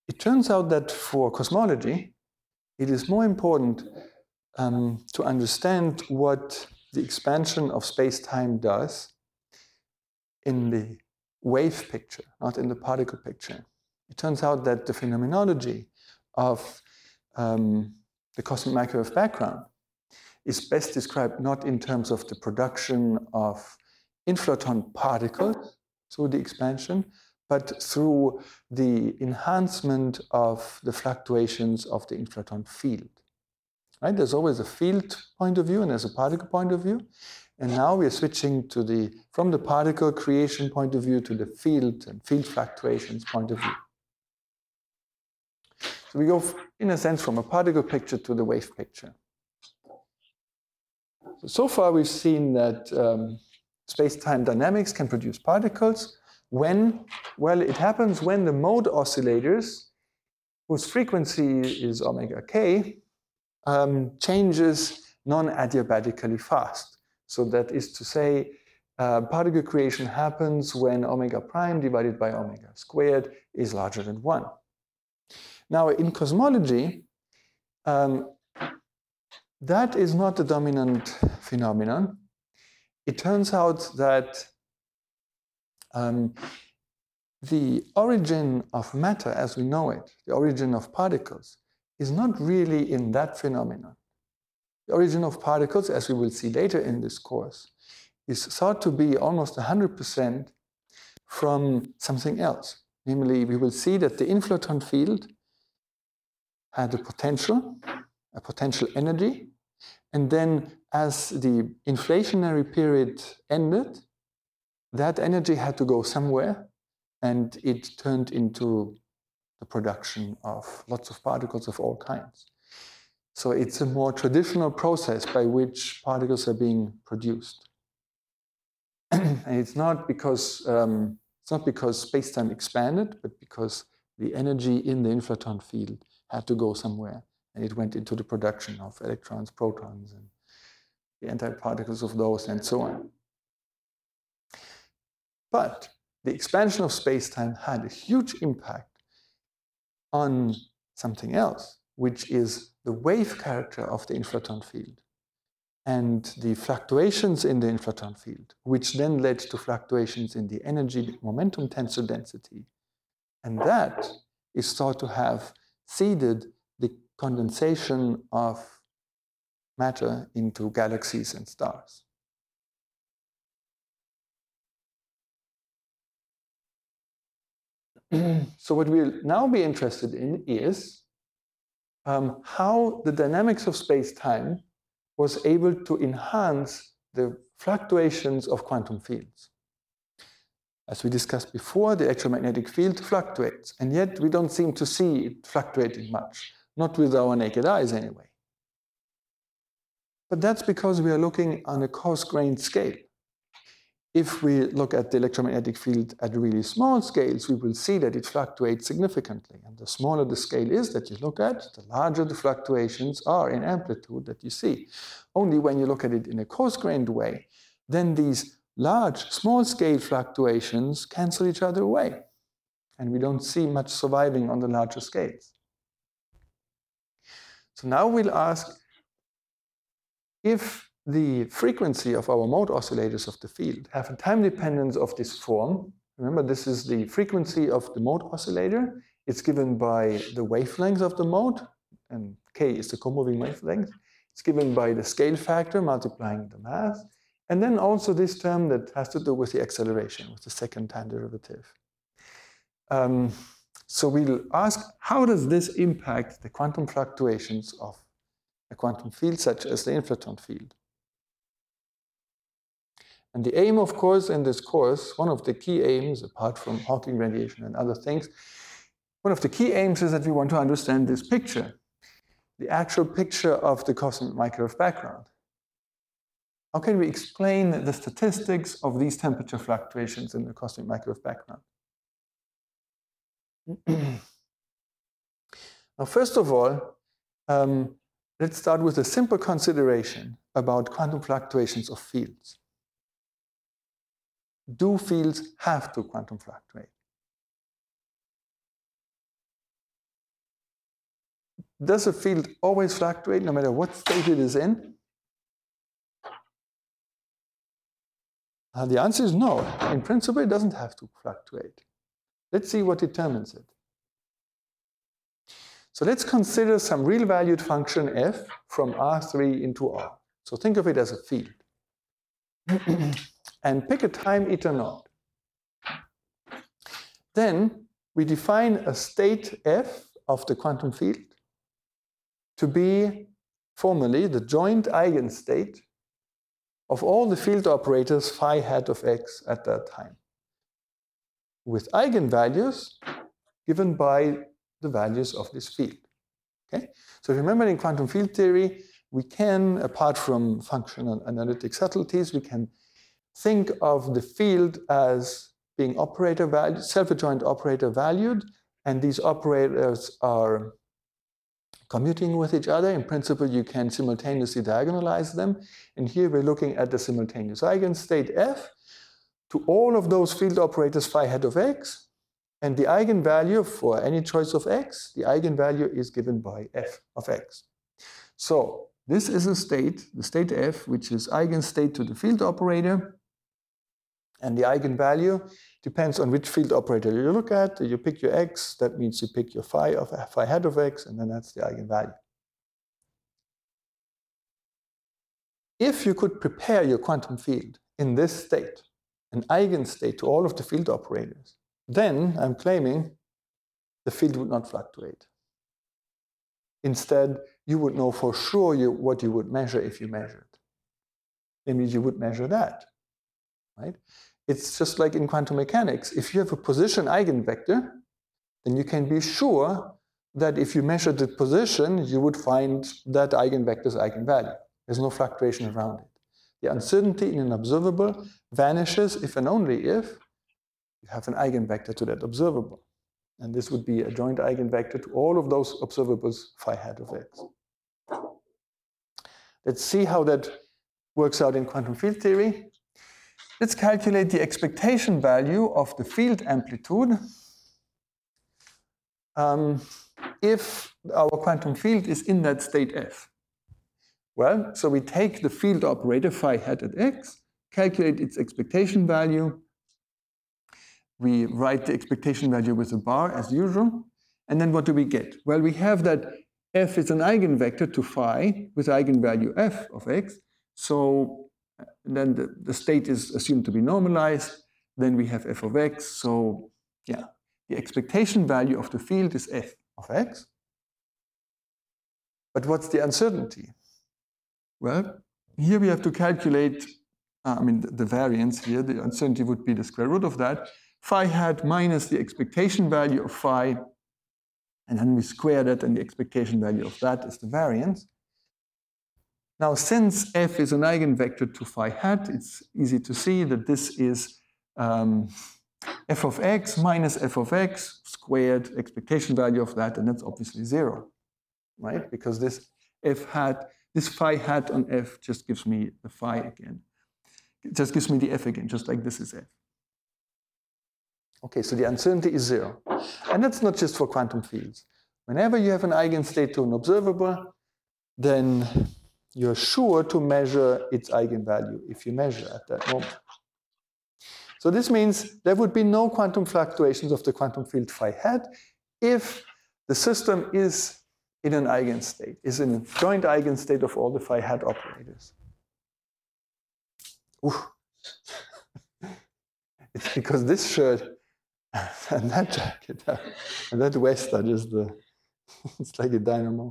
it turns out that for cosmology, it is more important to understand what the expansion of space-time does in the wave picture, not in the particle picture. It turns out that the phenomenology of the cosmic microwave background is best described not in terms of the production of inflaton particles through the expansion, but through the enhancement of the fluctuations of the inflaton field. Right? There's always a field point of view and there's a particle point of view. And now we're switching to from the particle creation point of view to the field and field fluctuations point of view. So we go, in a sense, from a particle picture to the wave picture. So far we've seen that space-time dynamics can produce particles it happens when the mode oscillators, whose frequency is omega k, changes non-adiabatically fast. So that is to say, particle creation happens when omega prime divided by omega squared is larger than 1. Now, in cosmology, that is not the dominant phenomenon. It turns out that the origin of matter as we know it, the origin of particles, is not really in that phenomenon. The origin of particles, as we will see later in this course, is thought to be almost 100% from something else. Namely, we will see that the inflaton field had a potential energy, and then as the inflationary period ended, that energy had to go somewhere, and it turned into the production of lots of particles of all kinds. So it's a more traditional process by which particles are being produced. And it's not because space-time expanded, but because the energy in the inflaton field had to go somewhere, and it went into the production of electrons, protons, and the antiparticles of those, and so on. But the expansion of space-time had a huge impact on something else, which is the wave character of the inflaton field and the fluctuations in the inflaton field, which then led to fluctuations in the energy momentum tensor density. And that is thought to have seeded the condensation of matter into galaxies and stars. So what we'll now be interested in is how the dynamics of space-time was able to enhance the fluctuations of quantum fields. As we discussed before, the electromagnetic field fluctuates, and yet we don't seem to see it fluctuating much, not with our naked eyes anyway. But that's because we are looking on a coarse-grained scale. If we look at the electromagnetic field at really small scales, we will see that it fluctuates significantly. And the smaller the scale is that you look at, the larger the fluctuations are in amplitude that you see. Only when you look at it in a coarse-grained way, then these large, small-scale fluctuations cancel each other away. And we don't see much surviving on the larger scales. So now we'll ask if the frequency of our mode oscillators of the field have a time dependence of this form. Remember, this is the frequency of the mode oscillator. It's given by the wavelength of the mode, and k is the comoving wavelength. It's given by the scale factor multiplying the mass, and then also this term that has to do with the acceleration, with the second time derivative. So we'll ask, how does this impact the quantum fluctuations of a quantum field such as the inflaton field? And the aim, of course, in this course, one of the key aims, apart from Hawking radiation and other things, one of the key aims is that we want to understand this picture, the actual picture of the cosmic microwave background. How can we explain the statistics of these temperature fluctuations in the cosmic microwave background? Now, first of all, let's start with a simple consideration about quantum fluctuations of fields. Do fields have to quantum fluctuate? does the field always fluctuate no matter what state it is in? The answer is no. In principle, it doesn't have to fluctuate. Let's see what determines it. So let's consider some real-valued function f from R3 into R. So think of it as a field. And pick a time eta naught. Then we define a state f of the quantum field to be formally the joint eigenstate of all the field operators phi hat of x at that time, with eigenvalues given by the values of this field. Okay? So remember, in quantum field theory, we can, apart from functional analytic subtleties, we can think of the field as being operator valued, self-adjoint operator valued, and these operators are commuting with each other. In principle, you can simultaneously diagonalize them. And here we're looking at the simultaneous eigenstate f to all of those field operators phi hat of x. And the eigenvalue for any choice of x, the eigenvalue is given by f of x. So this is a state, the state f, which is eigenstate to the field operator. And the eigenvalue depends on which field operator you look at. You pick your x, that means you pick your phi hat of x, and then that's the eigenvalue. If you could prepare your quantum field in this state, an eigenstate to all of the field operators, then I'm claiming the field would not fluctuate. Instead, you would know for sure what you would measure if you measured. Namely, you would measure that, right? It's just like in quantum mechanics. If you have a position eigenvector, then you can be sure that if you measure the position, you would find that eigenvector's eigenvalue. There's no fluctuation around it. The uncertainty in an observable vanishes if and only if you have an eigenvector to that observable. And this would be a joint eigenvector to all of those observables phi hat of x. Let's see how that works out in quantum field theory. Let's calculate the expectation value of the field amplitude if our quantum field is in that state f. Well, so we take the field operator phi hat at x, calculate its expectation value. We write the expectation value with a bar as usual. And then what do we get? Well, we have that f is an eigenvector to phi with eigenvalue f of x. So then the state is assumed to be normalized. Then we have f of x. So yeah, the expectation value of the field is f of x. But what's the uncertainty? Well, here we have to calculate, the variance here. The uncertainty would be the square root of that. Phi hat minus the expectation value of phi. And then we square that, and the expectation value of that is the variance. Now, since f is an eigenvector to phi hat, it's easy to see that this is f of x minus f of x squared, expectation value of that, and that's obviously 0, right? Because this phi hat on f just gives me the phi again. It just gives me the f again, just like this is f. Okay, so the uncertainty is 0. And that's not just for quantum fields. Whenever you have an eigenstate to an observable, then you're sure to measure its eigenvalue if you measure at that moment. So this means there would be no quantum fluctuations of the quantum field phi hat if the system is in an eigenstate, is in a joint eigenstate of all the phi hat operators. It's because this shirt and that jacket and that vest are just it's like a dynamo.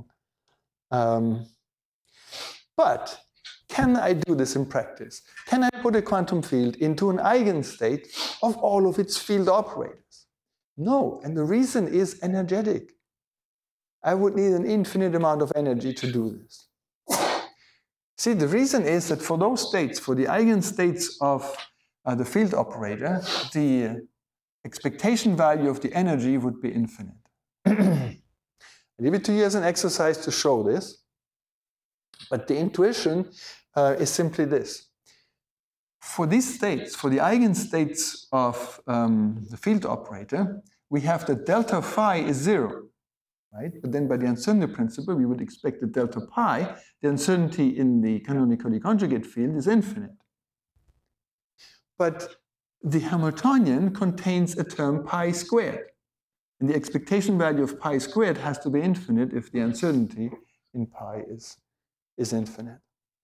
But can I do this in practice? Can I put a quantum field into an eigenstate of all of its field operators? No, and the reason is energetic. I would need an infinite amount of energy to do this. See, the reason is that for those states, for the eigenstates of the field operator, the expectation value of the energy would be infinite. I leave it to you as an exercise to show this. But the intuition is simply this. For these states, for the eigenstates of the field operator, we have that delta phi is 0, right? But then by the uncertainty principle, we would expect that delta pi, the uncertainty in the canonically conjugate field, is infinite. But the Hamiltonian contains a term pi squared. And the expectation value of pi squared has to be infinite if the uncertainty in pi is infinite.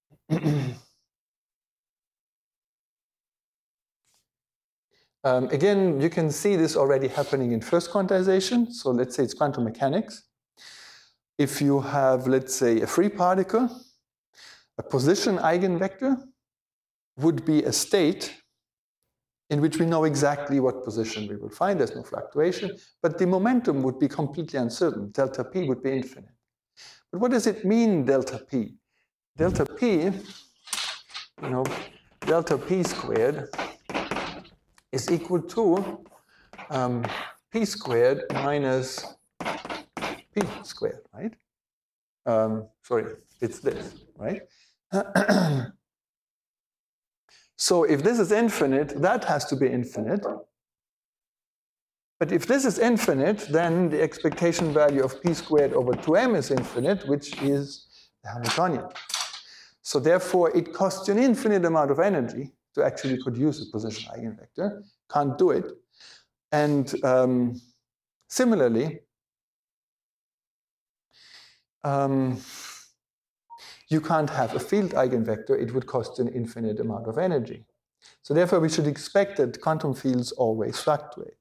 Again, you can see this already happening in first quantization. So let's say it's quantum mechanics. If you have, let's say, a free particle, a position eigenvector would be a state in which we know exactly what position we will find. There's no fluctuation, but the momentum would be completely uncertain. Delta p would be infinite. But what does it mean, delta p? Delta p, delta p squared is equal to p squared minus p squared, right? Sorry, it's this, right? So if this is infinite, that has to be infinite. But if this is infinite, then the expectation value of p squared over 2m is infinite, which is the Hamiltonian. So therefore, it costs you an infinite amount of energy to actually produce a position eigenvector. Can't do it. And similarly, you can't have a field eigenvector. It would cost an infinite amount of energy. So therefore, we should expect that quantum fields always fluctuate.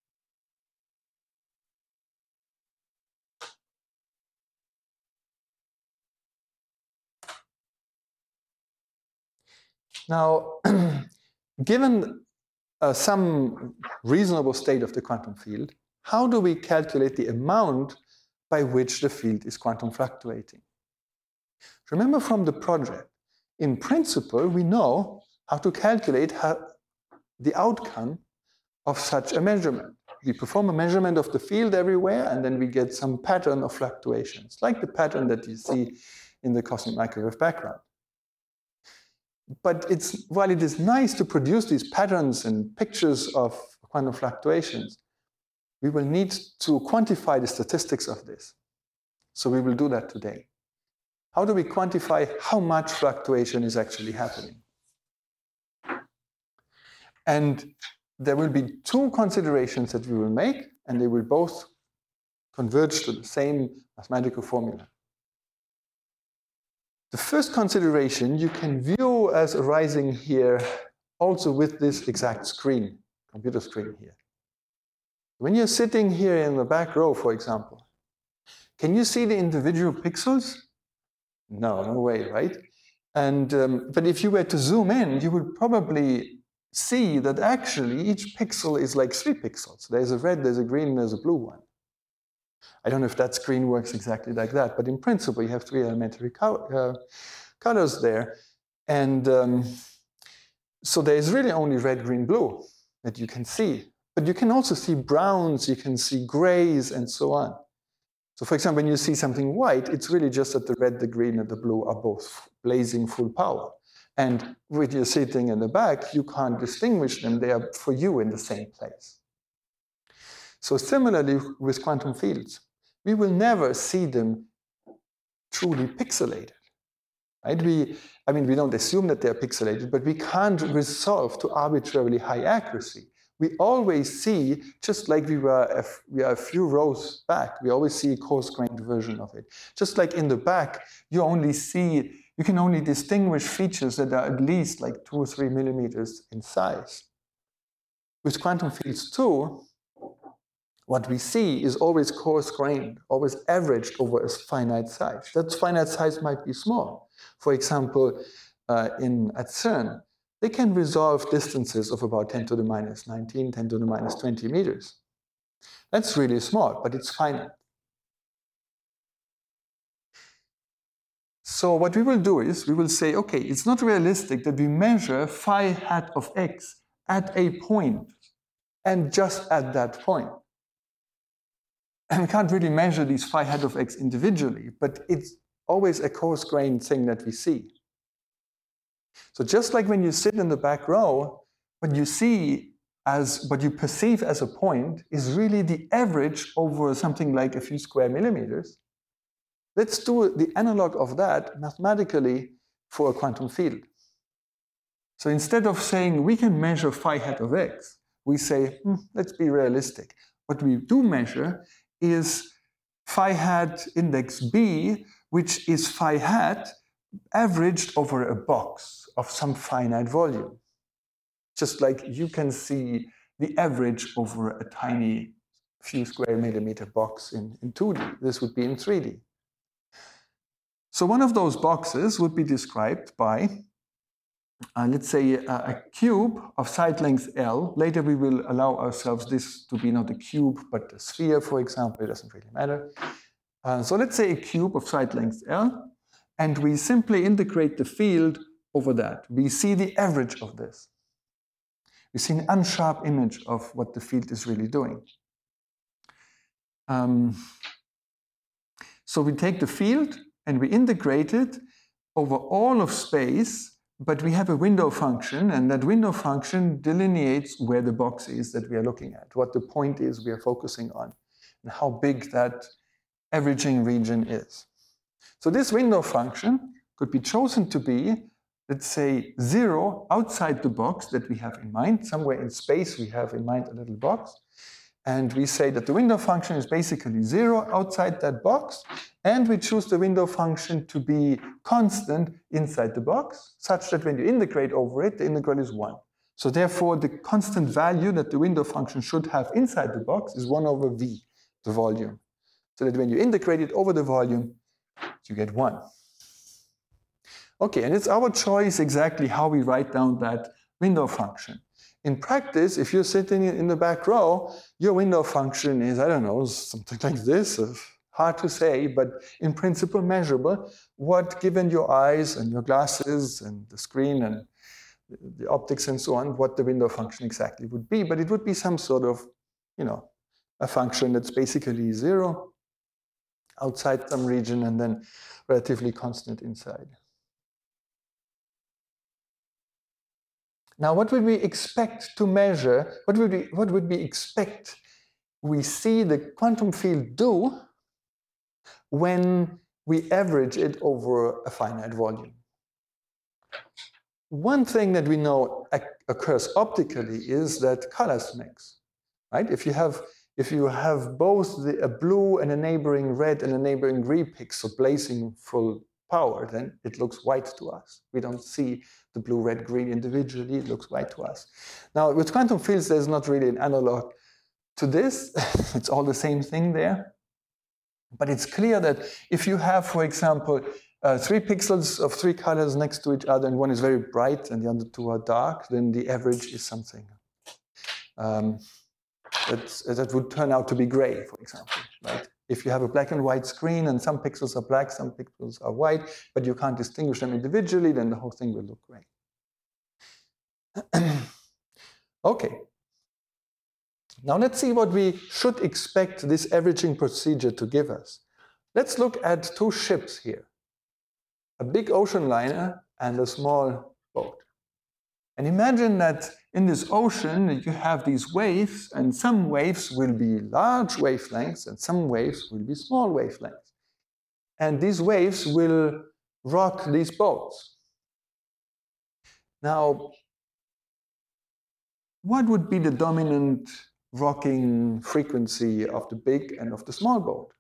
Now, given some reasonable state of the quantum field, how do we calculate the amount by which the field is quantum fluctuating? Remember from the project, in principle, we know how to calculate the outcome of such a measurement. We perform a measurement of the field everywhere, and then we get some pattern of fluctuations, like the pattern that you see in the cosmic microwave background. But while it is nice to produce these patterns and pictures of quantum fluctuations, we will need to quantify the statistics of this. So we will do that today. How do we quantify how much fluctuation is actually happening? And there will be two considerations that we will make, and they will both converge to the same mathematical formula. The first consideration you can view as arising here also with this exact screen, computer screen here. When you're sitting here in the back row, for example, can you see the individual pixels? No, no way, right? And but if you were to zoom in, you would probably see that actually each pixel is like 3 pixels. There's a red, there's a green, there's a blue one. I don't know if that screen works exactly like that, but in principle, you have 3 elementary colors there. And so there's really only red, green, blue that you can see. But you can also see browns, you can see grays, and so on. So for example, when you see something white, it's really just that the red, the green, and the blue are both blazing full power. And when you're sitting in the back, you can't distinguish them. They are, for you, in the same place. So similarly with quantum fields, we will never see them truly pixelated. Right? We don't assume that they're pixelated, but we can't resolve to arbitrarily high accuracy. We always see, just like we are a few rows back, we always see a coarse-grained version of it. Just like in the back, you can only distinguish features that are at least like 2 or 3 millimeters in size. With quantum fields too, what we see is always coarse-grained, always averaged over a finite size. That finite size might be small. For example, at CERN, they can resolve distances of about 10 to the minus 19, 10 to the minus 20 meters. That's really small, but it's finite. So what we will do is we will say, okay, it's not realistic that we measure phi hat of x at a point and just at that point. And we can't really measure these phi hat of x individually, but it's always a coarse-grained thing that we see. So just like when you sit in the back row, when you see as what you perceive as a point is really the average over something like a few square millimeters, let's do the analog of that mathematically for a quantum field. So instead of saying we can measure phi hat of x, we say, let's be realistic. What we do measure is phi hat index b, which is phi hat averaged over a box of some finite volume. Just like you can see the average over a tiny few square millimeter box in 2D. This would be in 3D. So one of those boxes would be described by, let's say, a cube of side length L. Later we will allow ourselves this to be not a cube, but a sphere, for example. It doesn't really matter. So let's say a cube of side length L, and we simply integrate the field over that. We see the average of this. We see an unsharp image of what the field is really doing. So we take the field and we integrate it over all of space, but we have a window function, and that window function delineates where the box is that we are looking at, what the point is we are focusing on, and how big that averaging region is. So this window function could be chosen to be, let's say, 0 outside the box that we have in mind. Somewhere in space we have in mind a little box. And we say that the window function is basically 0 outside that box. And we choose the window function to be constant inside the box, such that when you integrate over it, the integral is 1. So therefore, the constant value that the window function should have inside the box is 1 over v, the volume. So that when you integrate it over the volume, you get 1. Okay, and it's our choice exactly how we write down that window function. In practice, if you're sitting in the back row, your window function is, I don't know, something like this. Hard to say, but in principle measurable. What, given your eyes and your glasses and the screen and the optics and so on, what the window function exactly would be. But it would be some sort of, a function that's basically 0 outside some region and then relatively constant inside. Now, what would we expect to measure? What would we expect we see the quantum field do when we average it over a finite volume? One thing that we know occurs optically is that colors mix, right? If you have both a blue and a neighboring red and a neighboring green pixel blazing full power, then it looks white to us. We don't see the blue, red, green individually, it looks white to us. Now, with quantum fields, there's not really an analog to this. It's all the same thing there. But it's clear that if you have, for example, 3 pixels of 3 colors next to each other, and one is very bright and the other 2 are dark, then the average is something that would turn out to be gray, for example, right? If you have a black and white screen and some pixels are black, some pixels are white, but you can't distinguish them individually, then the whole thing will look gray. Okay. Now let's see what we should expect this averaging procedure to give us. Let's look at 2 ships here, a big ocean liner and a small boat. And imagine that in this ocean, you have these waves, and some waves will be large wavelengths, and some waves will be small wavelengths. And these waves will rock these boats. Now, what would be the dominant rocking frequency of the big and of the small boat?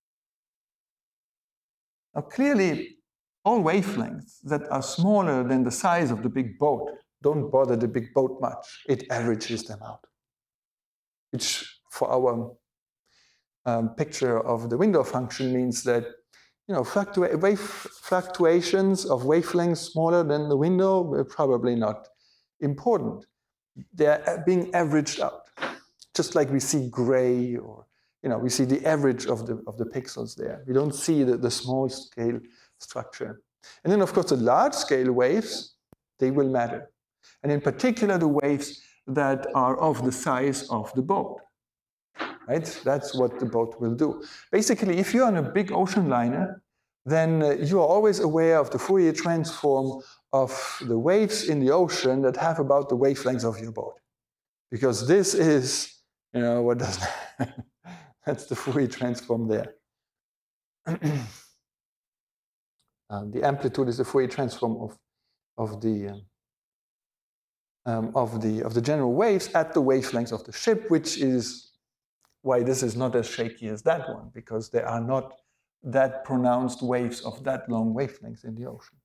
Now, clearly, all wavelengths that are smaller than the size of the big boat don't bother the big boat much. It averages them out, which for our picture of the window function means that fluctuations of wavelengths smaller than the window are probably not important. They're being averaged out, just like we see gray, or we see the average of the pixels there. We don't see the small scale structure. And then, of course, the large scale waves, they will matter. And in particular, the waves that are of the size of the boat, right? That's what the boat will do. Basically, if you're on a big ocean liner, then you are always aware of the Fourier transform of the waves in the ocean that have about the wavelengths of your boat. because this is, what does that's the Fourier transform there. The amplitude is the Fourier transform of the general waves at the wavelength of the ship, which is why this is not as shaky as that one, because there are not that pronounced waves of that long wavelength in the ocean.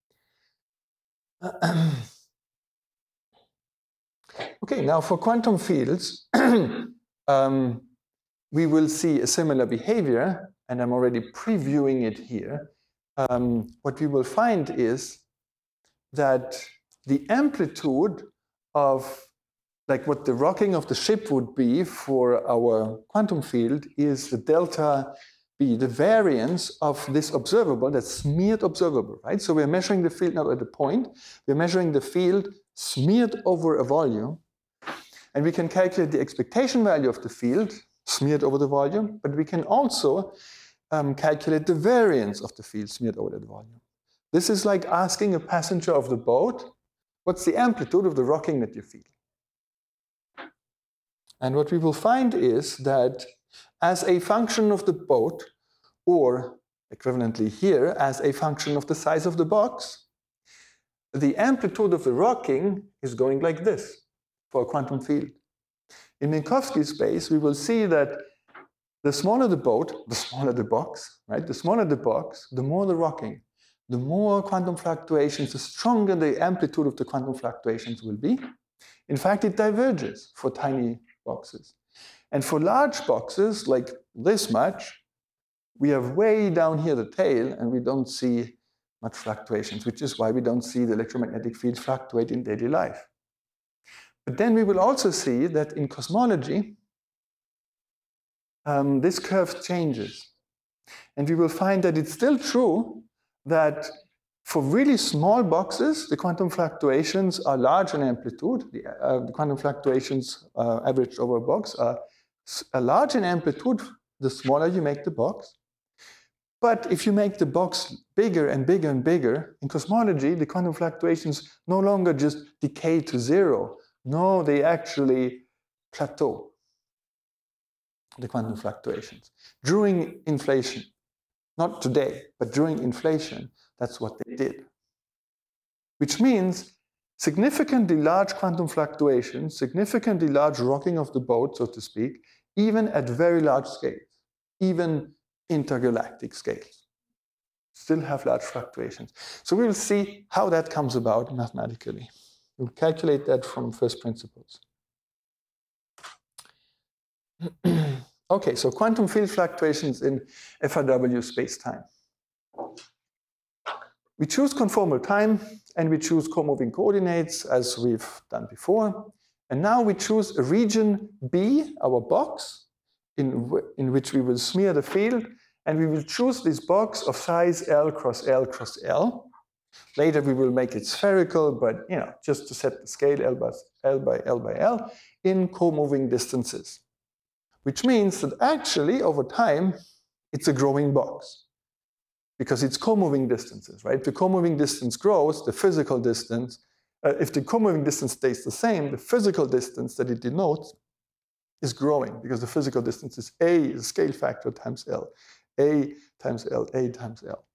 Okay, now for quantum fields, we will see a similar behavior, and I'm already previewing it here. What we will find is that the amplitude of, like what the rocking of the ship would be for our quantum field, is the delta B, the variance of this observable, that smeared observable, right? So we're measuring the field not at a point, we're measuring the field smeared over a volume, and we can calculate the expectation value of the field smeared over the volume, but we can also calculate the variance of the field smeared over the volume. This is like asking a passenger of the boat, what's the amplitude of the rocking that you feel? And what we will find is that as a function of the boat, or equivalently here, as a function of the size of the box, the amplitude of the rocking is going like this for a quantum field. In Minkowski space, we will see that the smaller the boat, the smaller the box, right? The smaller the box, the more the rocking. The more quantum fluctuations, the stronger the amplitude of the quantum fluctuations will be. In fact, it diverges for tiny boxes. And for large boxes, like this much, we have way down here the tail, and we don't see much fluctuations, which is why we don't see the electromagnetic field fluctuate in daily life. But then we will also see that in cosmology, this curve changes. And we will find that it's still true that for really small boxes, the quantum fluctuations are large in amplitude. The quantum fluctuations averaged over a box are large in amplitude the smaller you make the box. But if you make the box bigger and bigger and bigger, in cosmology, the quantum fluctuations no longer just decay to zero. No, they actually plateau, the quantum fluctuations. During inflation, not today, but during inflation, that's what they did. Which means significantly large quantum fluctuations, significantly large rocking of the boat, so to speak, even at very large scales, even intergalactic scales, still have large fluctuations. So we will see how that comes about mathematically. We'll calculate that from first principles. Okay, so quantum field fluctuations in FRW space-time. We choose conformal time, and we choose co-moving coordinates, as we've done before. And now we choose a region B, our box, in which we will smear the field, and we will choose this box of size L cross L cross L. Later we will make it spherical, but just to set the scale L by L by L in co-moving distances. Which means that actually, over time, it's a growing box. Because it's co-moving distances, right? If the co-moving distance grows, the physical distance, if the co-moving distance stays the same, the physical distance that it denotes is growing, because the physical distance is A, is scale factor times L. A times L, A times L.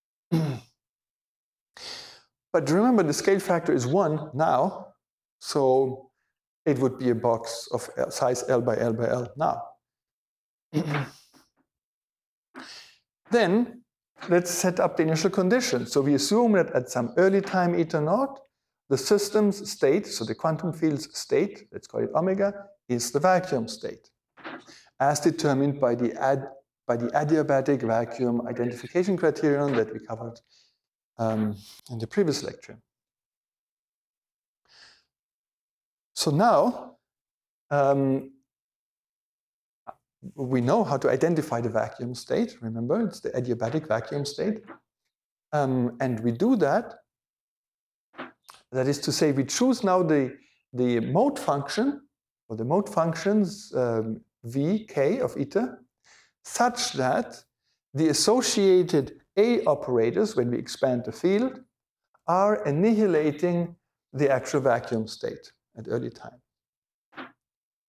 But remember, the scale factor is 1 now, so it would be a box of size L by L by L now. Then, let's set up the initial conditions. So we assume that at some early time eta naught, the system's state, so the quantum field's state, let's call it omega, is the vacuum state, as determined by the adiabatic vacuum identification criterion that we covered in the previous lecture. So now, we know how to identify the vacuum state. Remember, it's the adiabatic vacuum state. And we do that. That is to say, we choose now the mode function, or the mode functions v, k of eta, such that the associated A operators, when we expand the field, are annihilating the actual vacuum state at early time.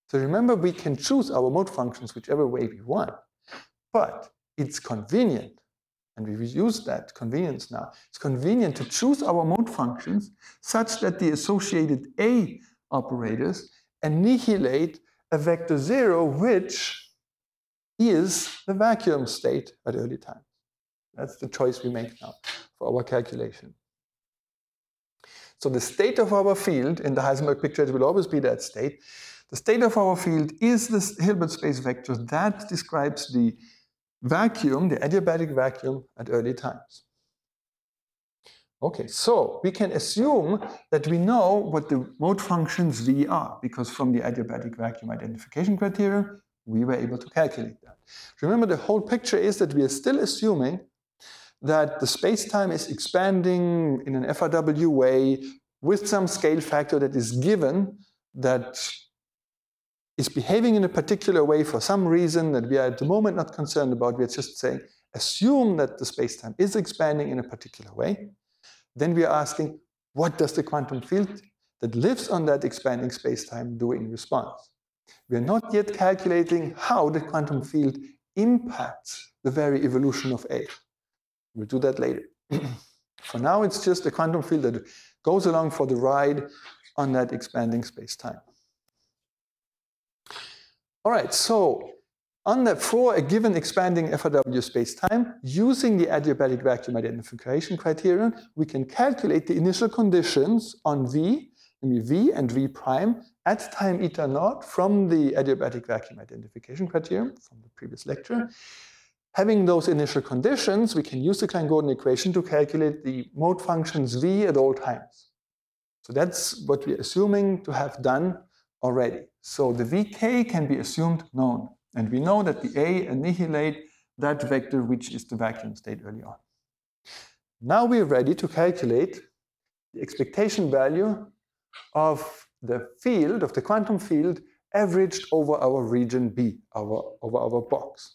So remember, we can choose our mode functions whichever way we want, but it's convenient, and we use that convenience now. It's convenient to choose our mode functions such that the associated A operators annihilate a vector 0, which is the vacuum state at early times. That's the choice we make now for our calculation. So the state of our field in the Heisenberg picture, it will always be that state. The state of our field is this Hilbert space vector that describes the vacuum, the adiabatic vacuum at early times. Okay, so we can assume that we know what the mode functions V are, because from the adiabatic vacuum identification criterion, we were able to calculate that. Remember, the whole picture is that we are still assuming that the space-time is expanding in an FRW way with some scale factor that is given, that is behaving in a particular way for some reason that we are at the moment not concerned about. We are just saying, assume that the space-time is expanding in a particular way. Then we are asking, what does the quantum field that lives on that expanding space-time do in response? We are not yet calculating how the quantum field impacts the very evolution of A. We'll do that later. For now, it's just a quantum field that goes along for the ride on that expanding space-time. All right, so for a given expanding FRW space-time, using the adiabatic vacuum identification criterion, we can calculate the initial conditions on V, namely V and V prime, at time eta naught from the adiabatic vacuum identification criterion from the previous lecture. Having those initial conditions, we can use the Klein-Gordon equation to calculate the mode functions V at all times. So that's what we're assuming to have done already. So the Vk can be assumed known. And we know that the A annihilate that vector, which is the vacuum state early on. Now we're ready to calculate the expectation value of the field, of the quantum field, averaged over our region B, over our box.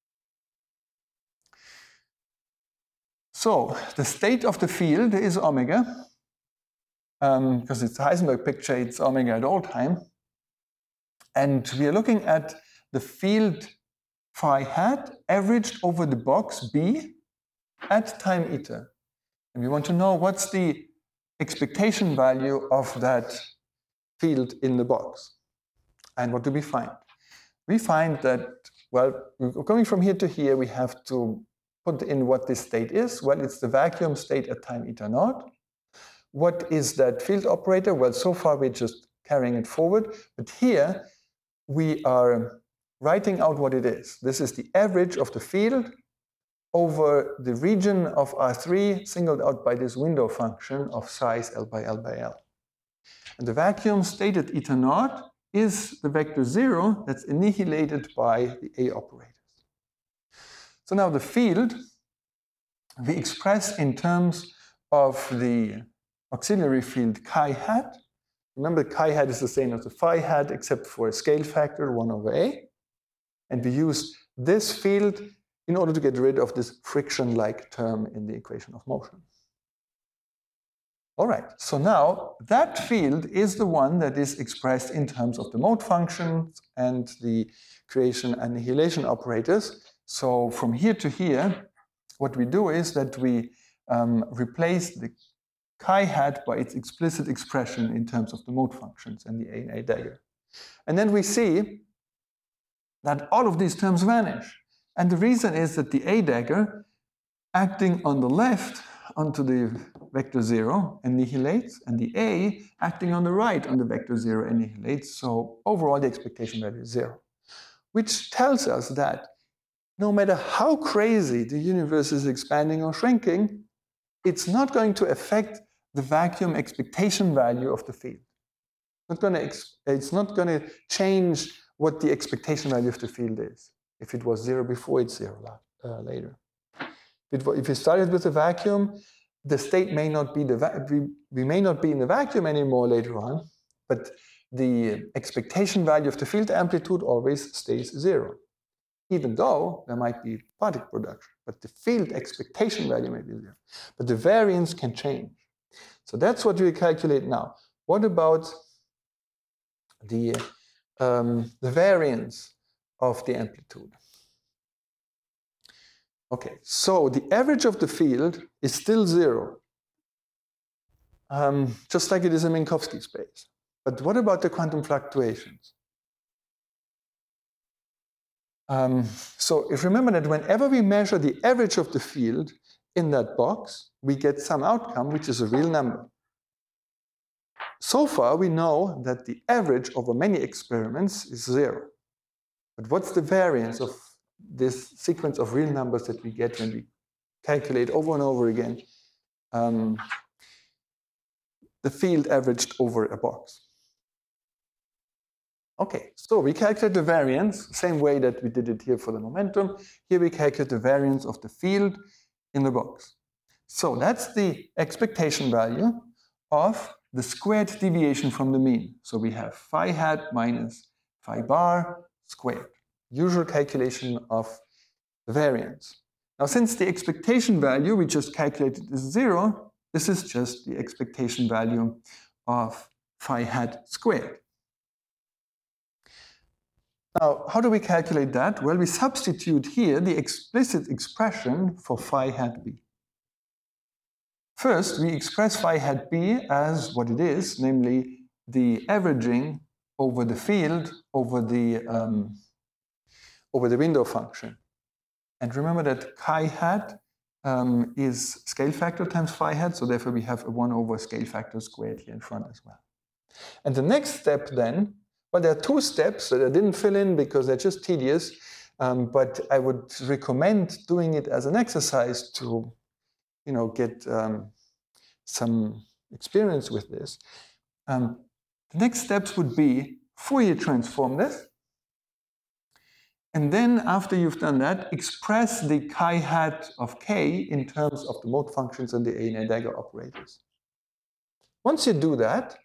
So the state of the field is omega. Because it's a Heisenberg picture, it's omega at all time. And we are looking at the field phi hat averaged over the box B at time eta. And we want to know what's the expectation value of that field in the box. And what do we find? We find that, well, going from here to here, we have to put in what this state is. Well, it's the vacuum state at time eta naught. What is that field operator? Well, so far we're just carrying it forward. But here we are writing out what it is. This is the average of the field over the region of R3 singled out by this window function of size L by L by L. And the vacuum state at eta naught is the vector 0 that's annihilated by the A operators. So now the field we express in terms of the auxiliary field chi hat. Remember, chi hat is the same as the phi hat except for a scale factor 1 over A. And we use this field in order to get rid of this friction-like term in the equation of motion. All right, so now that field is the one that is expressed in terms of the mode functions and the creation annihilation operators. So from here to here, what we do is that we replace the chi hat by its explicit expression in terms of the mode functions and the A and A dagger. And then we see that all of these terms vanish. And the reason is that the A dagger acting on the left onto the vector 0 annihilates, and the A acting on the right on the vector 0 annihilates. So overall the expectation value is 0, which tells us that no matter how crazy the universe is expanding or shrinking, it's not going to affect the vacuum expectation value of the field. It's not going to change what the expectation value of the field is. If it was 0 before, it's 0 later. If we started with a vacuum, the state may not be we may not be in the vacuum anymore later on, but the expectation value of the field amplitude always stays 0. Even though there might be particle production, but the field expectation value may be 0. But the variance can change. So that's what we calculate now. What about the the variance of the amplitude. Okay, so the average of the field is still 0, just like it is in Minkowski space. But what about the quantum fluctuations? So if remember that whenever we measure the average of the field in that box, we get some outcome which is a real number. So far, we know that the average over many experiments is 0. But what's the variance of this sequence of real numbers that we get when we calculate over and over again the field averaged over a box? Okay, so we calculate the variance, same way that we did it here for the momentum. Here we calculate the variance of the field in the box. So that's the expectation value of the squared deviation from the mean. So we have phi hat minus phi bar squared. Usual calculation of the variance. Now, since the expectation value we just calculated is 0, this is just the expectation value of phi hat squared. Now, how do we calculate that? Well, we substitute here the explicit expression for phi hat b. First, we express phi hat b as what it is, namely the averaging over the field over the window function. And remember that chi hat is scale factor times phi hat, so therefore we have a 1 over scale factor squared here in front as well. And the next step then, well, there are 2 steps that I didn't fill in because they're just tedious, but I would recommend doing it as an exercise to, get some experience with this. The next steps would be Fourier transform this. And then after you've done that, express the chi hat of k in terms of the mode functions and the A and A dagger operators. Once you do that,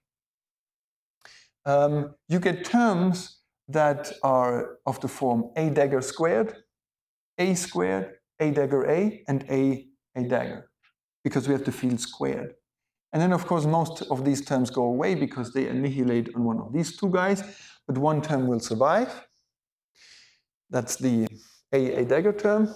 you get terms that are of the form A dagger squared, A dagger A, and A dagger, because we have the field squared. And then, of course, most of these terms go away because they annihilate on one of these 2 guys, but one term will survive. That's the A dagger term.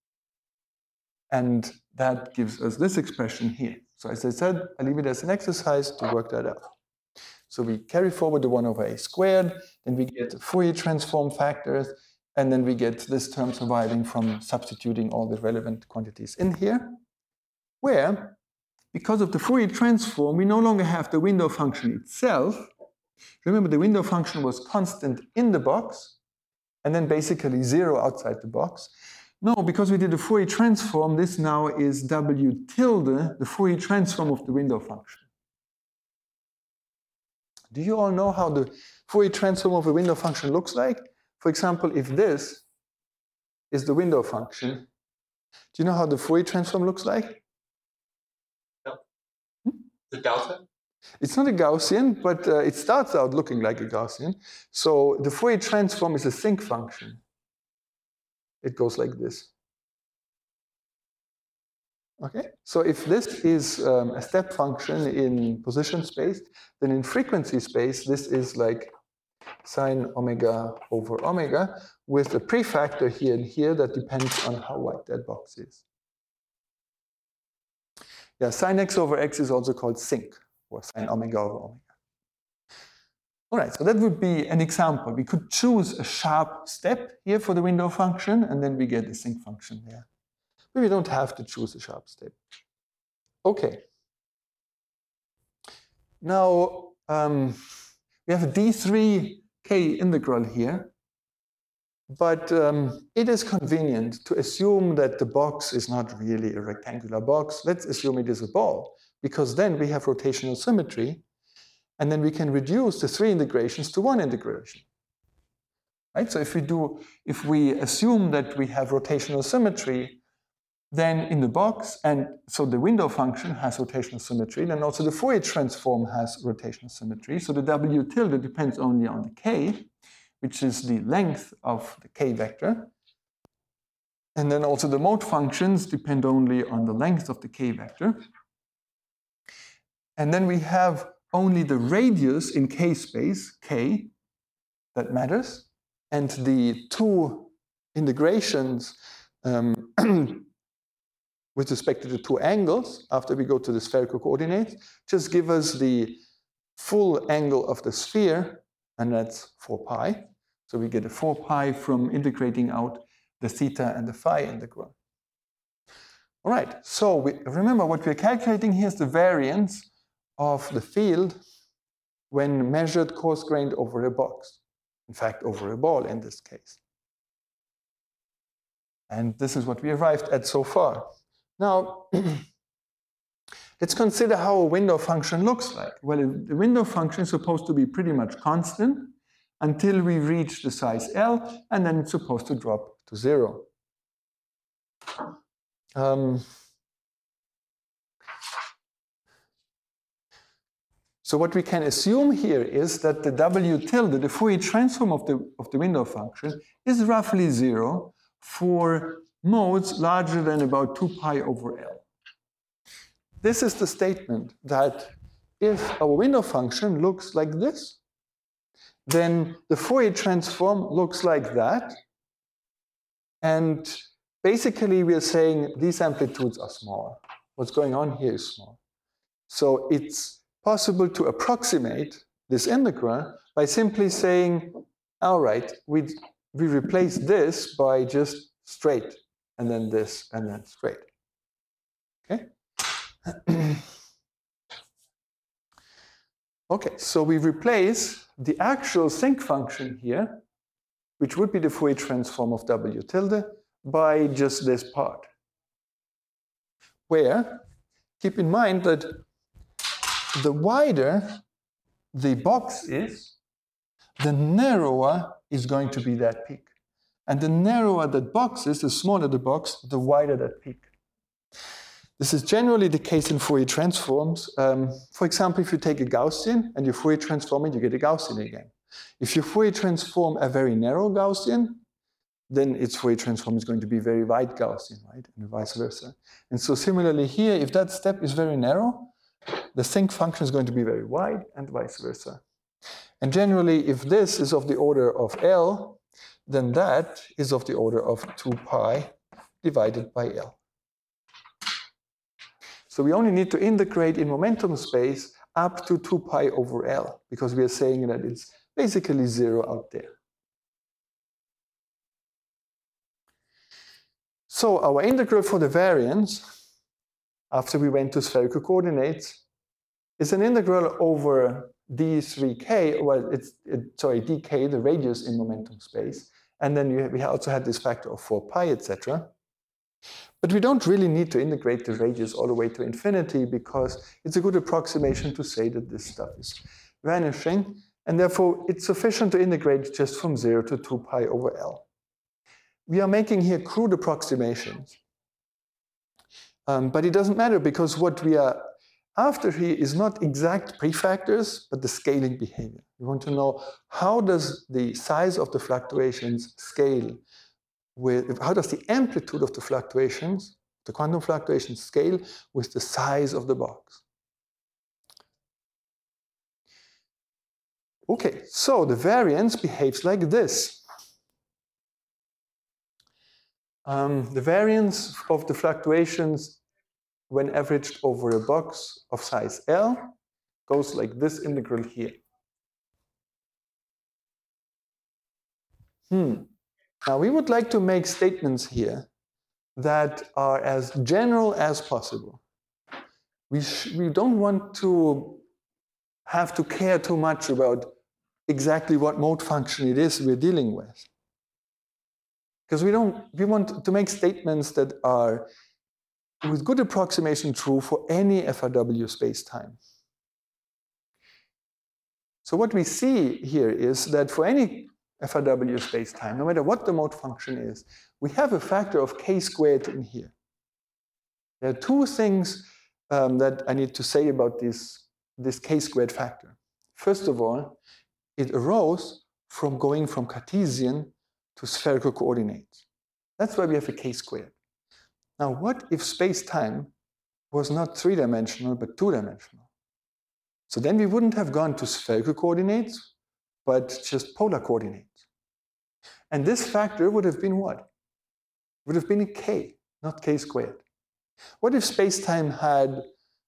And that gives us this expression here. So as I said, I leave it as an exercise to work that out. So we carry forward the 1 over A squared, then we get the Fourier transform factors, and then we get this term surviving from substituting all the relevant quantities in here, where, because of the Fourier transform, we no longer have the window function itself. Remember, the window function was constant in the box, and then basically 0 outside the box. No, because we did the Fourier transform, this now is W tilde, the Fourier transform of the window function. Do you all know how the Fourier transform of a window function looks like? For example, if this is the window function, do you know how the Fourier transform looks like? No. The Gaussian? It's not a Gaussian, but it starts out looking like a Gaussian. So the Fourier transform is a sinc function. It goes like this. Okay, so if this is a step function in position space, then in frequency space, this is like sine omega over omega with a prefactor here and here that depends on how wide that box is. Yeah, sine x over x is also called sinc, or sine omega over omega. All right, so that would be an example. We could choose a sharp step here for the window function, and then we get the sinc function there. But we don't have to choose a sharp step. Okay. Now, we have a d3k integral here, but it is convenient to assume that the box is not really a rectangular box. Let's assume it is a ball, because then we have rotational symmetry, and then we can reduce the 3 integrations to 1 integration. Right? So if we assume that we have rotational symmetry, then in the box, and so the window function has rotational symmetry, then also the Fourier transform has rotational symmetry. So the W tilde depends only on the k, which is the length of the k vector. And then also the mode functions depend only on the length of the k vector. And then we have only the radius in k space, k, that matters. And the two integrations with respect to the two angles, after we go to the spherical coordinates, just give us the full angle of the sphere, and that's 4 pi. So we get a 4 pi from integrating out the theta and the phi integral. All right, so remember what we're calculating here is the variance of the field when measured coarse-grained over a box. In fact, over a ball in this case. And this is what we arrived at so far. Now, let's consider how a window function looks like. Well, the window function is supposed to be pretty much constant until we reach the size L, and then it's supposed to drop to 0. So what we can assume here is that the W tilde, the Fourier transform of the window function, is roughly 0 for modes larger than about 2 pi over L. This is the statement that if our window function looks like this, then the Fourier transform looks like that. And basically, we are saying these amplitudes are small. What's going on here is small. So it's possible to approximate this integral by simply saying, all right, we replace this by just straight, and then this, and then straight. Okay? Okay, so we replace the actual sinc function here, which would be the Fourier transform of W tilde, by just this part. Where, keep in mind that the wider the box is, the narrower is going to be that peak. And the narrower that box is, the smaller the box, the wider that peak. This is generally the case in Fourier transforms. For example, if you take a Gaussian and you Fourier transform it, you get a Gaussian again. If you Fourier transform a very narrow Gaussian, then its Fourier transform is going to be very wide Gaussian, right? And vice versa. And so similarly here, if that step is very narrow, the sinc function is going to be very wide and vice versa. And generally, if this is of the order of L, then that is of the order of 2 pi divided by L. So we only need to integrate in momentum space up to 2 pi over L, because we are saying that it's basically 0 out there. So our integral for the variance, after we went to spherical coordinates, is an integral over d3k, well, dk, the radius in momentum space, and then we also had this factor of 4 pi, etc. But we don't really need to integrate the radius all the way to infinity, because it's a good approximation to say that this stuff is vanishing, and therefore it's sufficient to integrate just from 0 to 2 pi over L. We are making here crude approximations, but it doesn't matter, because what we are after here is not exact prefactors, but the scaling behavior. We want to know, how does the size of the fluctuations scale with, how does the amplitude of the fluctuations, the quantum fluctuations, scale with the size of the box? Okay, so the variance behaves like this. The variance of the fluctuations when averaged over a box of size L goes like this integral here. Now we would like to make statements here that are as general as possible. We don't want to have to care too much about exactly what mode function it is we're dealing with. Because we want to make statements that are with good approximation true for any FRW space-time. So what we see here is that for any FRW space-time, no matter what the mode function is, we have a factor of k squared in here. There are two things that I need to say about this k squared factor. First of all, it arose from going from Cartesian to spherical coordinates. That's why we have a k squared. Now, what if space-time was not 3-dimensional, but 2-dimensional? So then we wouldn't have gone to spherical coordinates, but just polar coordinates. And this factor would have been what? Would have been a k, not k squared. What if space-time had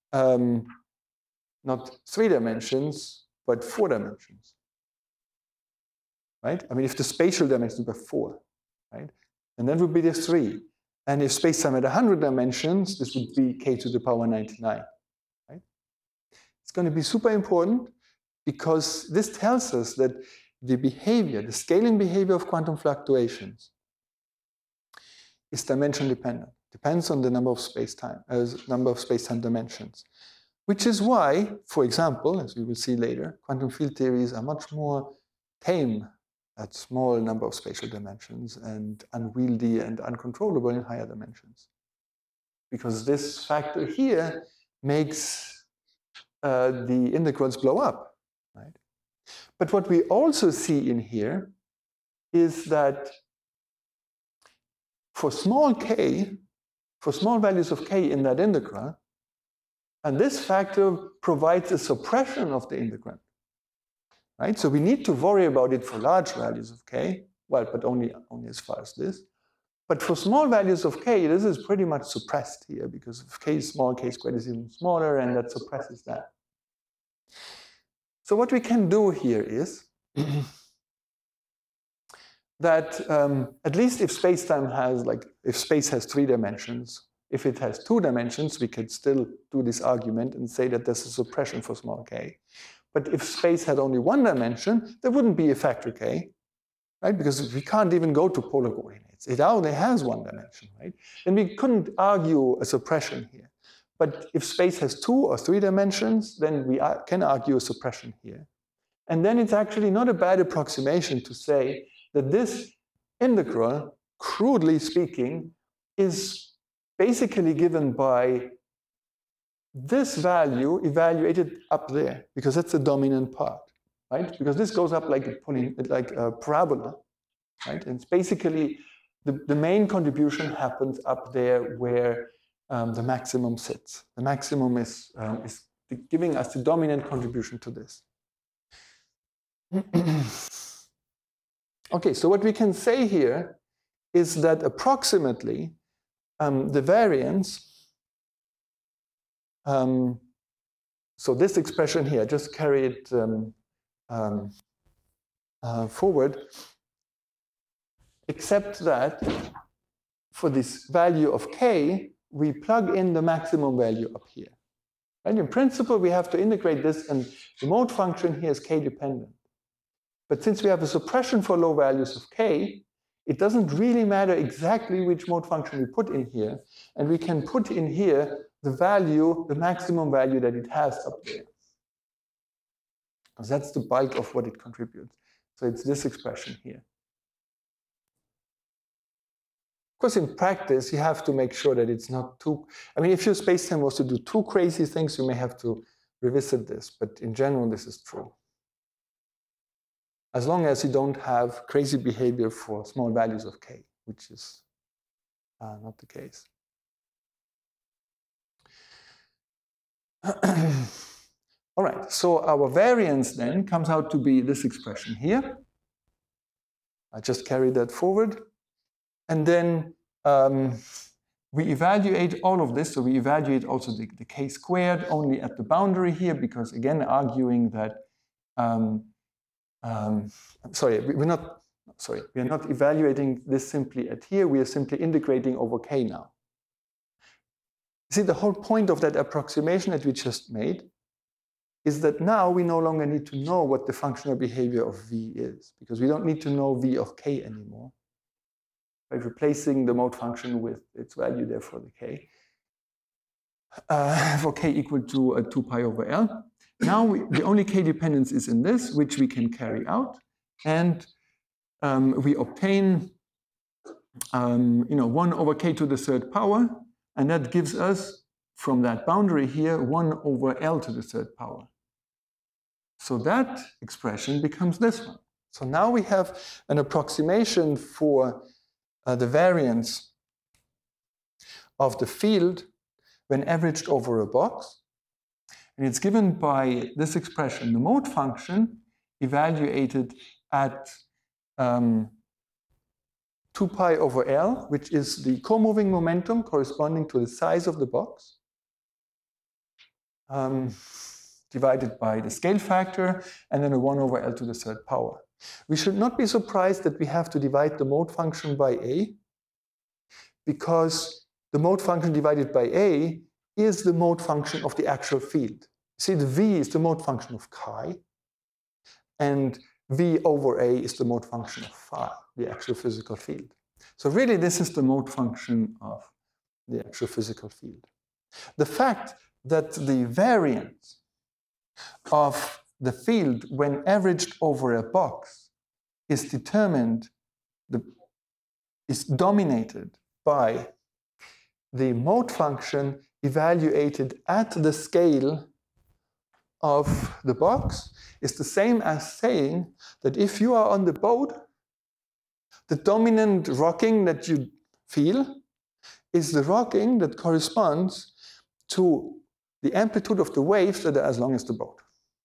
not 3 dimensions, but 4 dimensions? Right? I mean, if the spatial dimensions were 4, right? And that would be the 3. And if space-time had 100 dimensions, this would be k to the power 99. Right? It's going to be super important because this tells us that the behavior, the scaling behavior of quantum fluctuations is dimension dependent. Depends on the number of space-time dimensions. Which is why, for example, as we will see later, quantum field theories are much more tame at small number of spatial dimensions and unwieldy and uncontrollable in higher dimensions. Because this factor here makes the integrals blow up, right? But what we also see in here is that for small k, for small values of k in that integral, and this factor provides a suppression of the integrand. Right? So we need to worry about it for large values of k, well, but only as far as this. But for small values of k, this is pretty much suppressed here because if k is small, k squared is even smaller, and that suppresses that. So what we can do here is that at least if space-time has, if space has 3 dimensions, if it has 2 dimensions, we could still do this argument and say that there's a suppression for small k. But if space had only 1 dimension, there wouldn't be a factor k, right? Because we can't even go to polar coordinates. It only has 1 dimension, right? And we couldn't argue a suppression here. But if space has 2 or 3 dimensions, then we can argue a suppression here. And then it's actually not a bad approximation to say that this integral, crudely speaking, is basically given by this value evaluated up there, because that's the dominant part, right? Because this goes up like a parabola, right? And it's basically the main contribution happens up there where the maximum sits. The maximum is giving us the dominant contribution to this. Okay, so what we can say here is that approximately the variance, so this expression here, just carry it forward, except that for this value of k, we plug in the maximum value up here. And in principle, we have to integrate this, and the mode function here is k dependent. But since we have a suppression for low values of k, it doesn't really matter exactly which mode function we put in here, and we can put in here the value, the maximum value that it has up there. Because that's the bulk of what it contributes. So it's this expression here. Of course, in practice, you have to make sure that it's not too, I mean, if your space-time was to do too crazy things, you may have to revisit this, but in general, this is true. As long as you don't have crazy behavior for small values of k, which is not the case. All right, so our variance then comes out to be this expression here. I just carry that forward. And then we evaluate all of this. So we evaluate also the k squared only at the boundary here, because again, arguing that, we are not evaluating this simply at here. We are simply integrating over k now. See, the whole point of that approximation that we just made is that now we no longer need to know what the functional behavior of v is, because we don't need to know v of k anymore. By replacing the mode function with its value there for the k, for k equal to 2 pi over L. Now the only k dependence is in this, which we can carry out, and we obtain 1 over k to the 3rd power, and that gives us, from that boundary here, 1 over L to the 3rd power. So that expression becomes this one. So now we have an approximation for the variance of the field when averaged over a box. And it's given by this expression. The mode function evaluated at 2 pi over L, which is the co-moving momentum corresponding to the size of the box, divided by the scale factor, and then a 1 over L to the third power. We should not be surprised that we have to divide the mode function by A, because the mode function divided by A is the mode function of the actual field. See, the V is the mode function of chi, and V over A is the mode function of phi, the actual physical field. So really, this is the mode function of the actual physical field. The fact that the variance of the field when averaged over a box is dominated by the mode function evaluated at the scale of the box is the same as saying that if you are on the boat, the dominant rocking that you feel is the rocking that corresponds to the amplitude of the waves that are as long as the boat.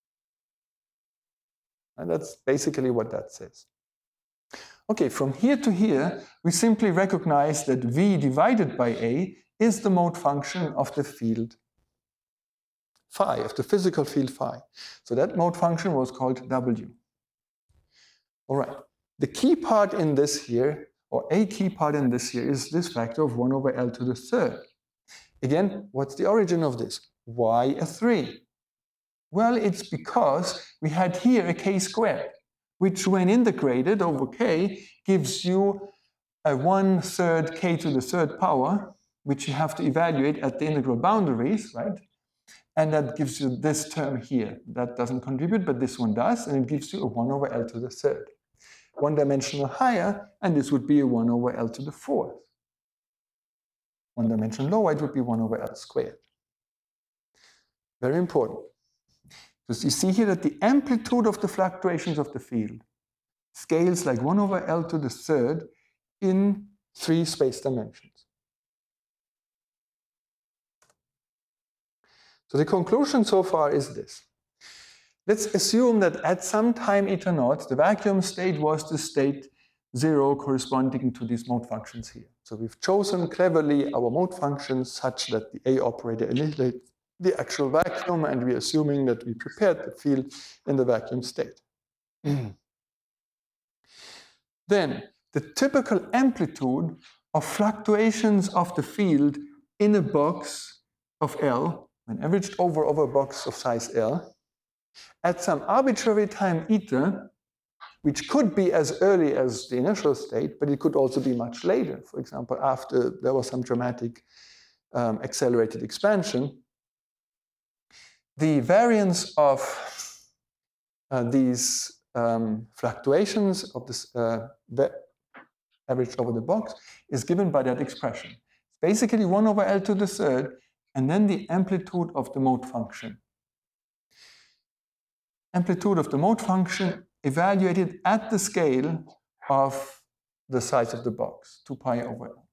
And that's basically what that says. Okay, from here to here, we simply recognize that V divided by A is the mode function of the field phi, of the physical field phi. So that mode function was called W. All right, the key part in this here, or a key part in this here, is this factor of 1 over L to the third. Again, what's the origin of this? Why a 3? Well, it's because we had here a k squared, which when integrated over k gives you a 1/3 k to the third power, which you have to evaluate at the integral boundaries, right? And that gives you this term here. That doesn't contribute, but this one does, and it gives you a 1 over L to the third. One dimensional higher, and this would be a 1 over L to the fourth. One dimension lower, it would be 1 over L squared. Very important. So you see here that the amplitude of the fluctuations of the field scales like 1 over L to the third in 3 space dimensions. So the conclusion so far is this. Let's assume that at some time eta naught, the vacuum state was the state 0 corresponding to these mode functions here. So we've chosen cleverly our mode functions such that the A operator annihilates the actual vacuum, and we're assuming that we prepared the field in the vacuum state. Then the typical amplitude of fluctuations of the field in a box of L, when averaged over a box of size L, at some arbitrary time eta, which could be as early as the initial state, but it could also be much later. For example, after there was some dramatic accelerated expansion, the variance of these fluctuations of this average over the box is given by that expression. It's basically 1 over L to the third, and then the amplitude of the mode function. Amplitude of the mode function evaluated at the scale of the size of the box, 2 pi over L.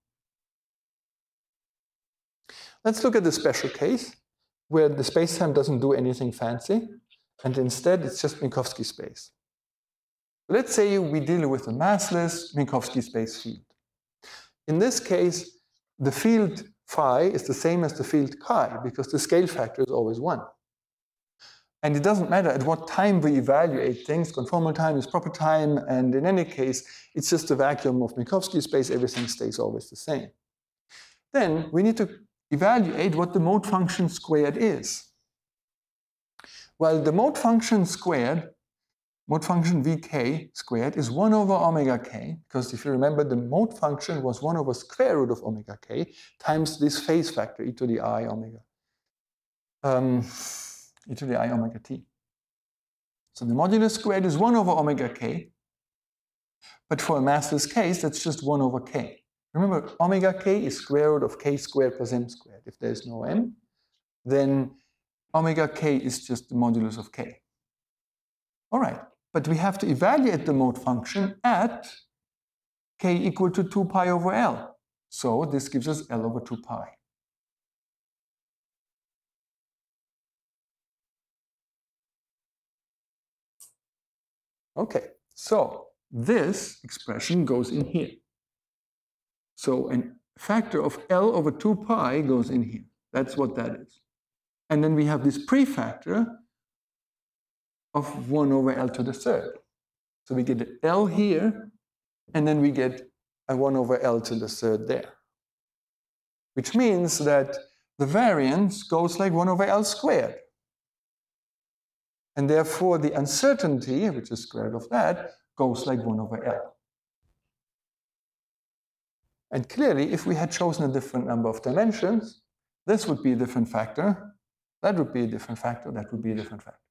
Let's look at the special case where the spacetime doesn't do anything fancy, and instead it's just Minkowski space. Let's say we deal with a massless Minkowski space field. In this case, the field phi is the same as the field chi, because the scale factor is always 1. And it doesn't matter at what time we evaluate things. Conformal time is proper time, and in any case, it's just a vacuum of Minkowski space. Everything stays always the same. Then we need to evaluate what the mode function squared is. Well, the mode function squared, mode function Vk squared, is 1 over omega k, because if you remember, the mode function was 1 over square root of omega k times this phase factor, e to the I omega. E to the I omega t. So the modulus squared is 1 over omega k, but for a massless case, that's just 1 over k. Remember, omega k is square root of k squared plus m squared. If there's no m, then omega k is just the modulus of k. All right, but we have to evaluate the mode function at k equal to 2 pi over L. So this gives us L over 2 pi. Okay, so this expression goes in here. So a factor of L over 2 pi goes in here. That's what that is. And then we have this prefactor of 1 over L to the third. So we get L here, and then we get a 1 over L to the third there. Which means that the variance goes like 1 over L squared. And therefore the uncertainty, which is square root of that, goes like 1 over L. And clearly, if we had chosen a different number of dimensions, this would be a different factor, that would be a different factor, that would be a different factor.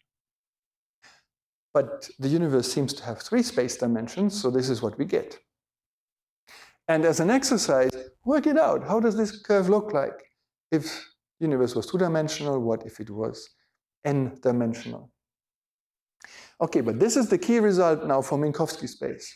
But the universe seems to have 3 space dimensions, so this is what we get. And as an exercise, work it out. How does this curve look like? If the universe was 2-dimensional, what if it was n-dimensional? Okay, but this is the key result now for Minkowski space.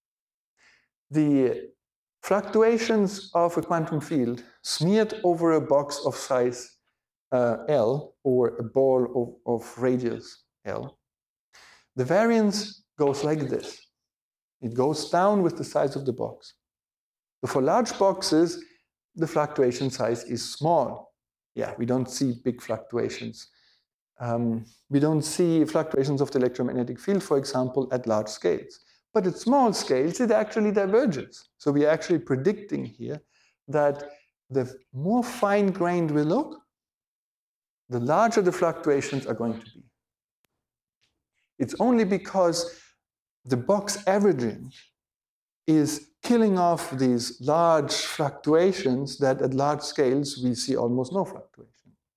The fluctuations of a quantum field smeared over a box of size L, or a ball of radius L, the variance goes like this. It goes down with the size of the box. So for large boxes, the fluctuation size is small. Yeah, we don't see big fluctuations. We don't see fluctuations of the electromagnetic field, for example, at large scales. But at small scales, it actually diverges. So we are actually predicting here that the more fine-grained we look, the larger the fluctuations are going to be. It's only because the box averaging is killing off these large fluctuations that at large scales we see almost no fluctuation.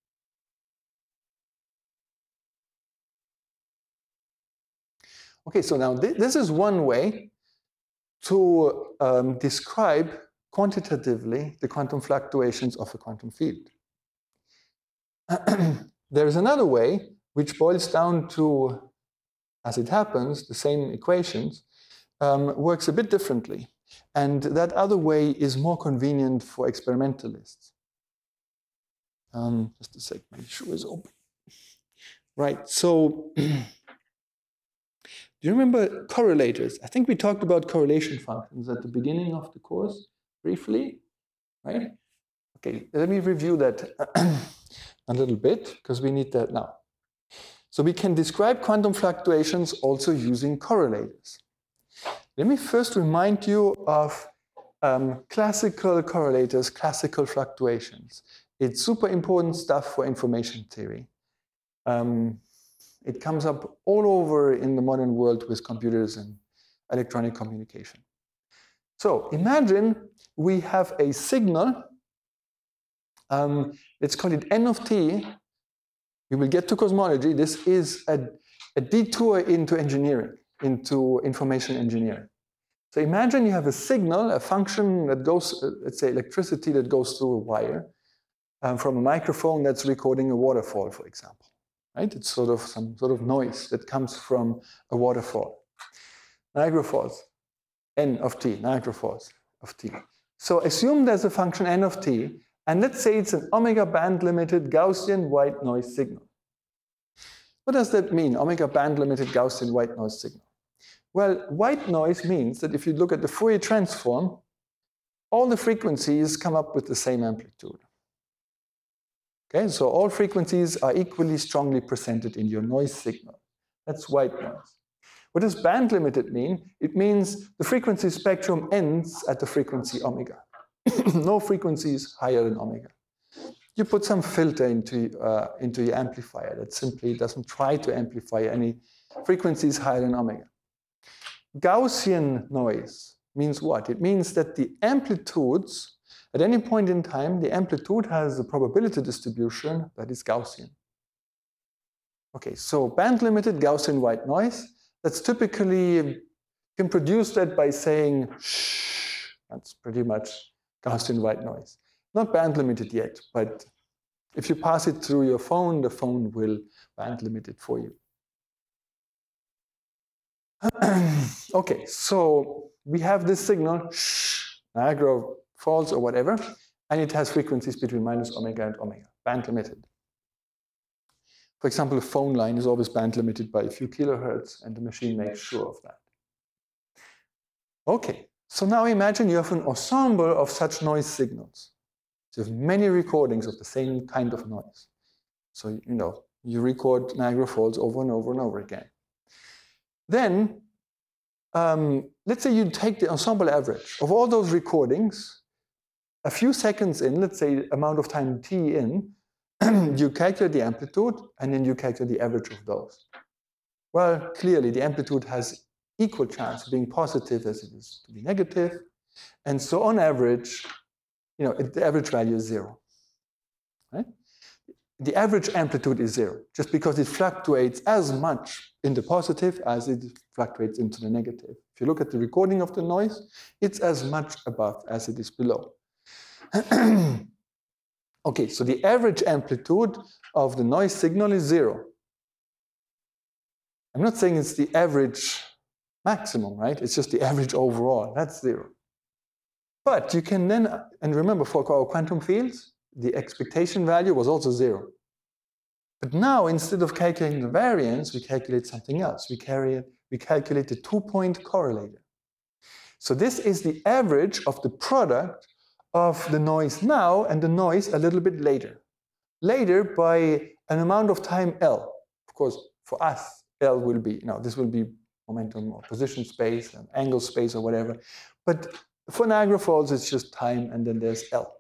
Okay, so now this is one way to describe quantitatively the quantum fluctuations of a quantum field. There is another way which boils down to, as it happens, the same equations, works a bit differently. And that other way is more convenient for experimentalists. Just a sec, my shoe is open. Right, so do you remember correlators? I think we talked about correlation functions at the beginning of the course, briefly, right? Okay, let me review that a little bit, because we need that now. So we can describe quantum fluctuations also using correlators. Let me first remind you of classical correlators, classical fluctuations. It's super important stuff for information theory. It comes up all over in the modern world with computers and electronic communication. So imagine we have a signal, let's call it n of t. We will get to cosmology. This is a detour into engineering, into information engineering. So imagine you have a signal, a function that goes, let's say electricity that goes through a wire from a microphone that's recording a waterfall, for example. Right? It's sort of some sort of noise that comes from a waterfall. Niagara Falls, n of t, Niagara Falls of t. So assume there's a function n of t, and let's say it's an omega band-limited Gaussian white noise signal. What does that mean, omega band-limited Gaussian white noise signal? Well, white noise means that if you look at the Fourier transform, all the frequencies come up with the same amplitude. Okay, so all frequencies are equally strongly presented in your noise signal. That's white noise. What does band-limited mean? It means the frequency spectrum ends at the frequency omega. No frequencies higher than omega. You put some filter into your amplifier that simply doesn't try to amplify any frequencies higher than omega. Gaussian noise means what? It means that the amplitudes, at any point in time, the amplitude has a probability distribution that is Gaussian. Okay, so band-limited Gaussian white noise, that's typically, you can produce that by saying shh. That's pretty much Gaussian white noise. Not band-limited yet, but if you pass it through your phone, the phone will band-limit it for you. Okay, so we have this signal, shh, Niagara Falls or whatever, and it has frequencies between minus omega and omega, band-limited. For example, a phone line is always band limited by a few kilohertz, and the machine makes sure of that. Okay, so now imagine you have an ensemble of such noise signals. So you have many recordings of the same kind of noise. So, you record Niagara Falls over and over and over again. Then, let's say you take the ensemble average of all those recordings, a few seconds in, let's say amount of time t in, you calculate the amplitude, and then you calculate the average of those. Well, clearly the amplitude has equal chance of being positive as it is to be negative. And so on average, the average value is 0. Right? The average amplitude is 0, just because it fluctuates as much in the positive as it fluctuates into the negative. If you look at the recording of the noise, it's as much above as it is below. Okay, so the average amplitude of the noise signal is 0. I'm not saying it's the average maximum, right? It's just the average overall. That's 0. But you can then, and remember for our quantum fields, the expectation value was also 0. But now, instead of calculating the variance, we calculate something else. We calculate the 2-point correlator. So this is the average of the product of the noise now and the noise a little bit later. Later by an amount of time L. Of course, for us, L will be, this will be momentum or position space and angle space or whatever. But for Niagara Falls, it's just time, and then there's L.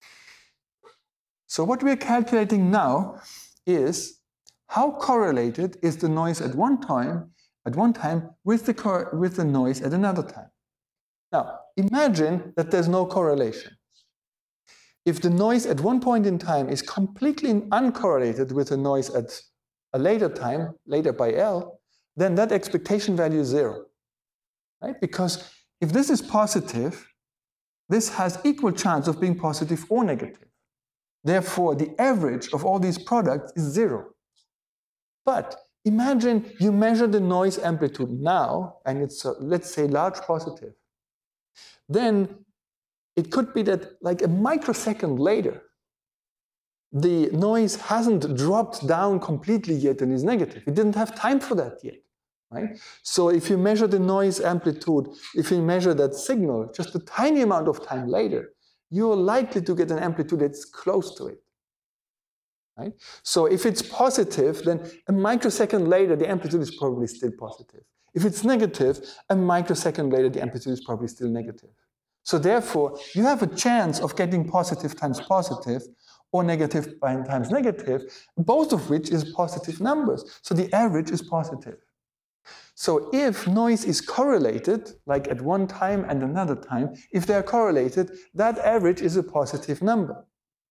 So what we're calculating now is how correlated is the noise at one time with the noise at another time. Now, imagine that there's no correlation. If the noise at one point in time is completely uncorrelated with the noise at a later time, later by L, then that expectation value is 0. Right? Because if this is positive, this has equal chance of being positive or negative. Therefore, the average of all these products is 0. But imagine you measure the noise amplitude now, and it's, let's say, large positive. Then it could be that like a microsecond later, the noise hasn't dropped down completely yet and is negative. It didn't have time for that yet. Right? So if you measure the noise amplitude, if you measure that signal just a tiny amount of time later, you're likely to get an amplitude that's close to it. Right? So if it's positive, then a microsecond later, the amplitude is probably still positive. If it's negative, a microsecond later, the amplitude is probably still negative. So therefore, you have a chance of getting positive times positive or negative times negative, both of which is positive numbers. So the average is positive. So if noise is correlated, like at one time and another time, if they're correlated, that average is a positive number.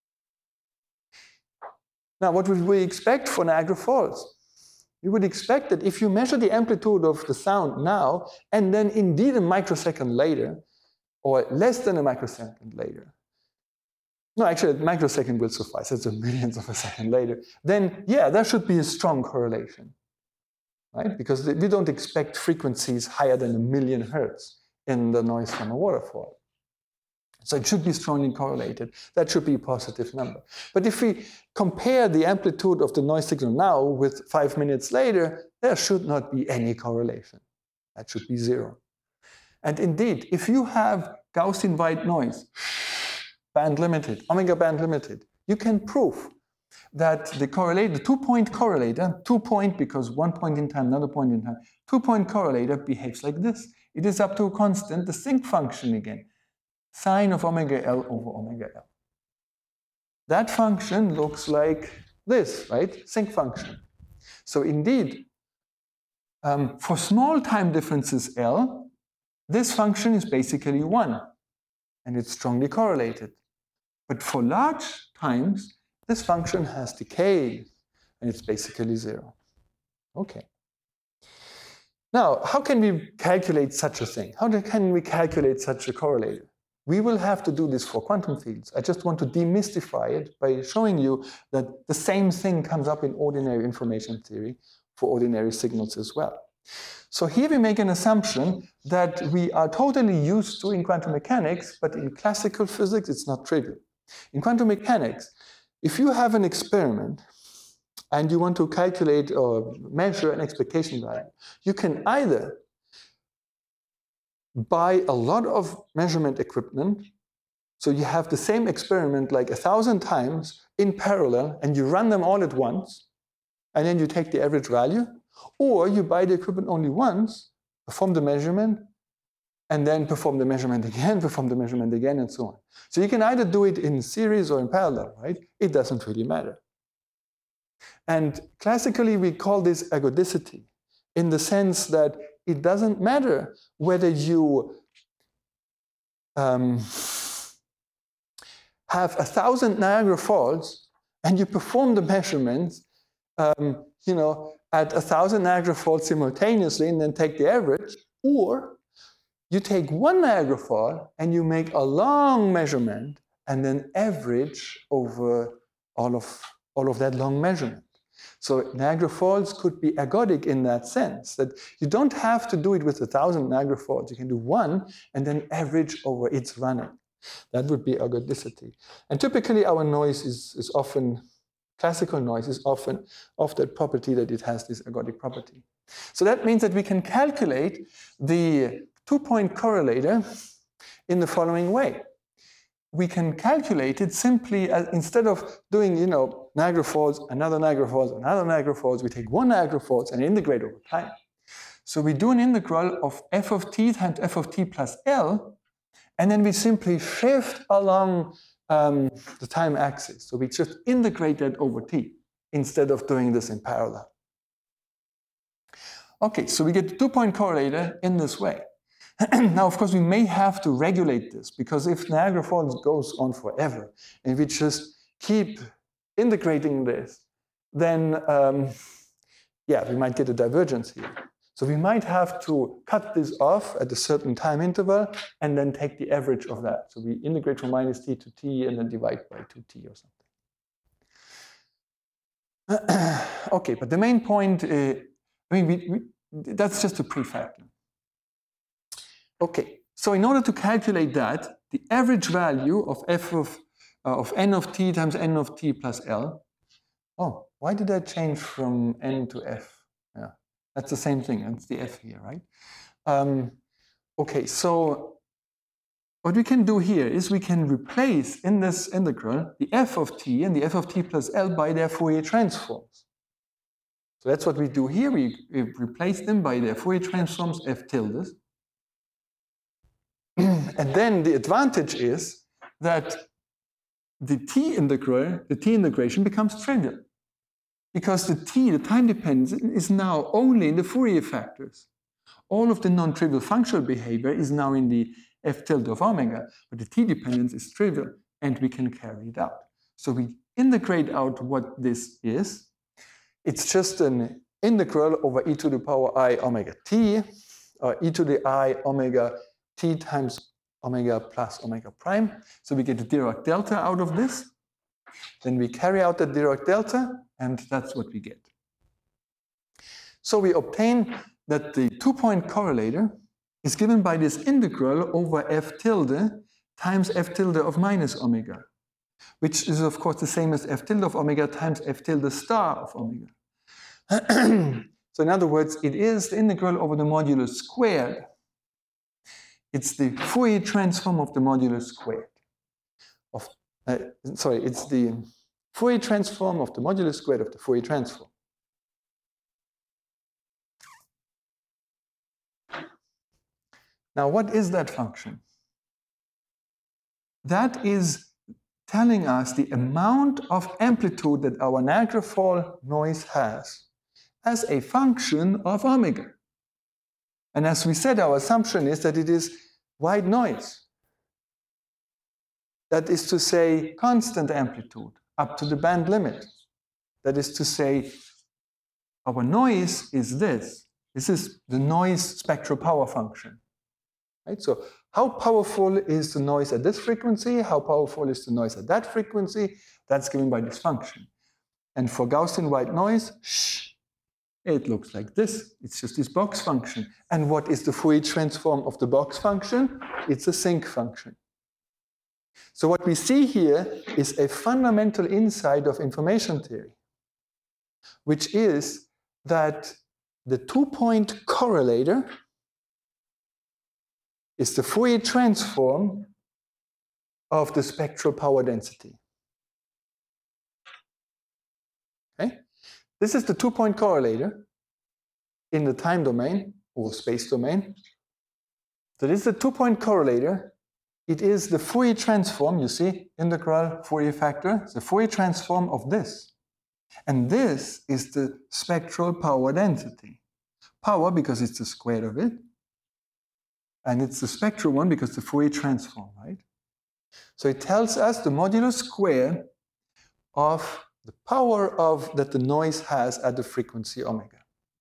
Now, what would we expect for Niagara Falls? We would expect that if you measure the amplitude of the sound now, and then indeed a microsecond later, or less than a microsecond later, no, actually a microsecond will suffice, it's a millionth of a second later, then yeah, there should be a strong correlation. Right? Because we don't expect frequencies higher than 1,000,000 hertz in the noise from a waterfall. So it should be strongly correlated. That should be a positive number. But if we compare the amplitude of the noise signal now with 5 minutes later, there should not be any correlation. That should be 0. And indeed, if you have Gaussian white noise, band limited, omega band limited, you can prove that the 2-point correlator, 2-point because 1 point in time, another point in time, 2-point correlator behaves like this. It is up to a constant, the sinc function again, sine of omega L over omega L. That function looks like this, right? Sinc function. So indeed, for small time differences L, this function is basically 1, and it's strongly correlated. But for large times, this function has decayed, and it's basically 0. Okay. Now, how can we calculate such a thing? How can we calculate such a correlator? We will have to do this for quantum fields. I just want to demystify it by showing you that the same thing comes up in ordinary information theory for ordinary signals as well. So here we make an assumption that we are totally used to in quantum mechanics, but in classical physics, it's not trivial. In quantum mechanics, if you have an experiment and you want to calculate or measure an expectation value, you can either buy a lot of measurement equipment, so you have the same experiment like 1,000 times in parallel, and you run them all at once, and then you take the average value, or you buy the equipment only once, perform the measurement, and then perform the measurement again, and so on. So you can either do it in series or in parallel, right? It doesn't really matter. And classically, we call this ergodicity, in the sense that it doesn't matter whether you have 1,000 Niagara Falls and you perform the measurements, at 1,000 Niagara Falls simultaneously and then take the average, or you take one Niagara Fall and you make a long measurement and then average over all of that long measurement. So Niagara Falls could be ergodic in that sense, that you don't have to do it with 1,000 Niagara Falls. You can do one and then average over its running. That would be ergodicity. And typically our noise is often, classical noise is often of that property that it has this ergodic property. So that means that we can calculate the two-point correlator in the following way. We can calculate it simply as, instead of doing, Niagara Falls, another Niagara Falls, another Niagara Falls, we take one Niagara Falls and integrate over time. So we do an integral of f of t times f of t plus L, and then we simply shift along the time axis. So we just integrate that over t instead of doing this in parallel. Okay, so we get the two-point correlator in this way. Now, of course, we may have to regulate this, because if Niagara Falls goes on forever and we just keep integrating this, then, we might get a divergence here. So we might have to cut this off at a certain time interval and then take the average of that. So we integrate from minus t to t and then divide by 2t or something. Okay, but the main point, that's just a prefactor. Okay, so in order to calculate that, the average value of f of n of t times n of t plus L. Oh, why did I change from n to f? Yeah, that's the same thing. It's the f here, right? Okay, so what we can do here is we can replace in this integral the f of t and the f of t plus L by their Fourier transforms. So that's what we do here. We replace them by their Fourier transforms f tildes. And then the advantage is that the t integration becomes trivial, because the time dependence, is now only in the Fourier factors. All of the non-trivial functional behavior is now in the f tilde of omega, but the t dependence is trivial, and we can carry it out. So we integrate out what this is. It's just an integral over e to the power I omega t, or e to the I omega t times omega plus omega prime. So we get the Dirac delta out of this. Then we carry out the Dirac delta, and that's what we get. So we obtain that the two-point correlator is given by this integral over f tilde times f tilde of minus omega, which is of course the same as f tilde of omega times f tilde star of omega. So in other words, it is the integral over the modulus squared. It's the Fourier transform of the modulus squared. It's the Fourier transform of the modulus squared of the Fourier transform. Now, what is that function? That is telling us the amount of amplitude that our Niagara Fall noise has as a function of omega. And as we said, our assumption is that it is white noise. That is to say, constant amplitude up to the band limit. That is to say, our noise is this. This is the noise spectral power function. Right? So how powerful is the noise at this frequency? How powerful is the noise at that frequency? That's given by this function. And for Gaussian white noise, it looks like this. It's just this box function. And what is the Fourier transform of the box function? It's a sinc function. So what we see here is a fundamental insight of information theory. which is that the two-point correlator is the Fourier transform of the spectral power density. Okay? This is the two-point correlator in the time domain or space domain. So this is the two-point correlator. It is the Fourier transform, you see, integral Fourier factor, the Fourier transform of this. And this is the spectral power density. Power because it's the square of it. And it's the spectral one because the Fourier transform, right? So it tells us the modulo square of the power of that the noise has at the frequency omega.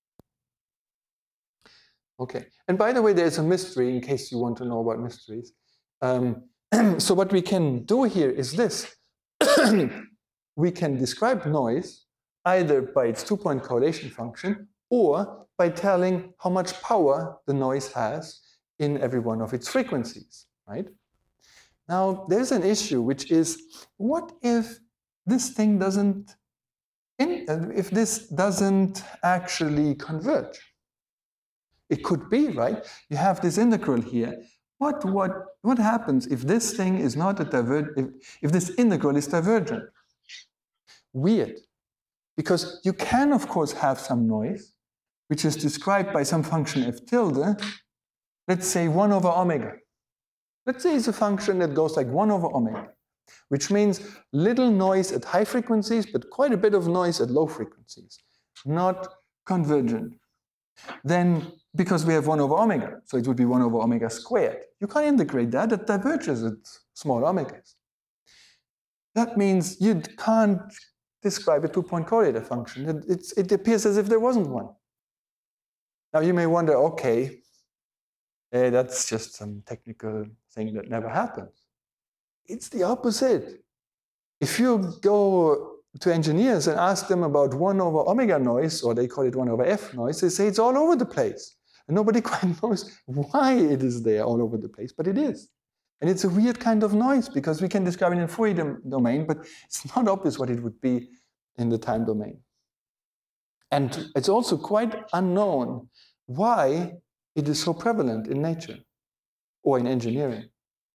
Okay, and by the way, there's a mystery in case you want to know about mysteries. So what we can do here is this. We can describe noise either by its two-point correlation function or by telling how much power the noise has in every one of its frequencies, right? Now, there's an issue, which is, what if this thing doesn't, if this doesn't actually converge? It could be, right? You have this integral here. What happens if this thing is not a divergent, if this integral is divergent? Weird. Because you can, of course, have some noise, which is described by some function f tilde, let's say 1 over omega. Let's say it's a function that goes like 1 over omega, which means little noise at high frequencies, but quite a bit of noise at low frequencies, not convergent. Then, because we have 1 over omega, so it would be 1 over omega squared. You can't integrate that, that diverges at small omegas. That means you can't describe a two-point correlator function. It appears as if there wasn't one. Now you may wonder, okay, that's just some technical thing that never happens. It's the opposite. If you go to engineers and ask them about 1 over omega noise, or they call it 1 over f noise, they say it's all over the place. And nobody quite knows why it is there all over the place, but it is. And it's a weird kind of noise because we can describe it in Fourier domain, but it's not obvious what it would be in the time domain. And it's also quite unknown why it is so prevalent in nature or in engineering.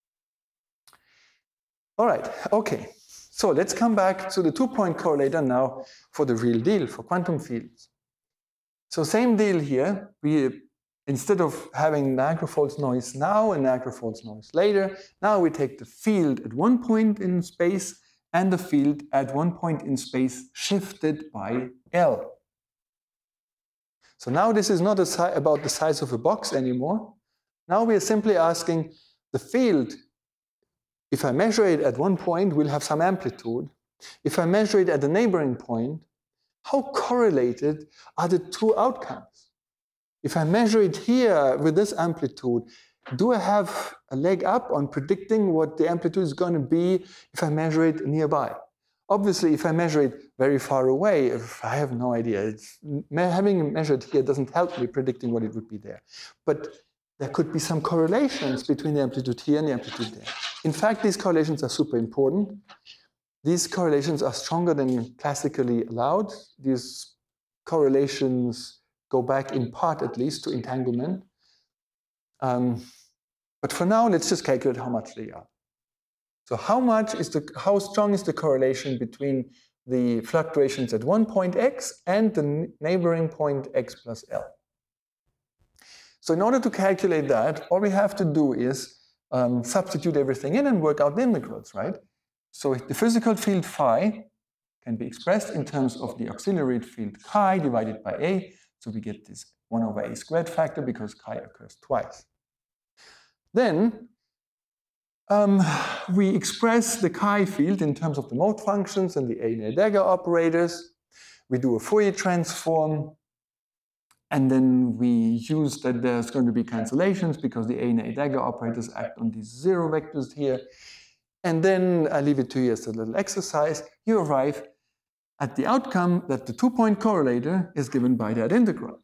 All right, okay. So let's come back to the two-point correlator now for the real deal, for quantum fields. So same deal here. Instead of having Niagara Falls noise now and Niagara Falls noise later, now we take the field at one point in space and the field at one point in space shifted by L. So now this is not about the size of a box anymore. Now we are simply asking the field, if I measure it at one point, will have some amplitude. If I measure it at the neighboring point, how correlated are the two outcomes? If I measure it here with this amplitude, do I have a leg up on predicting what the amplitude is going to be if I measure it nearby? Obviously, if I measure it very far away, I have no idea. Having it measured here doesn't help me predicting what it would be there. But there could be some correlations between the amplitude here and the amplitude there. In fact, these correlations are super important. These correlations are stronger than classically allowed. These correlations go back in part, at least, to entanglement. But for now, let's just calculate how much they are. So how strong is the correlation between the fluctuations at one point x and the neighboring point x plus L? So in order to calculate that, all we have to do is substitute everything in and work out the integrals, right? So the physical field phi can be expressed in terms of the auxiliary field chi divided by a. So we get this 1 over a squared factor because chi occurs twice. Then we express the chi field in terms of the mode functions and the Énard-Dagger operators. We do a Fourier transform. And then we use that there's going to be cancellations because the Énard-Dagger operators act on these zero vectors here. And then I leave it to you as a little exercise. You arrive at the outcome that the two-point correlator is given by that integral.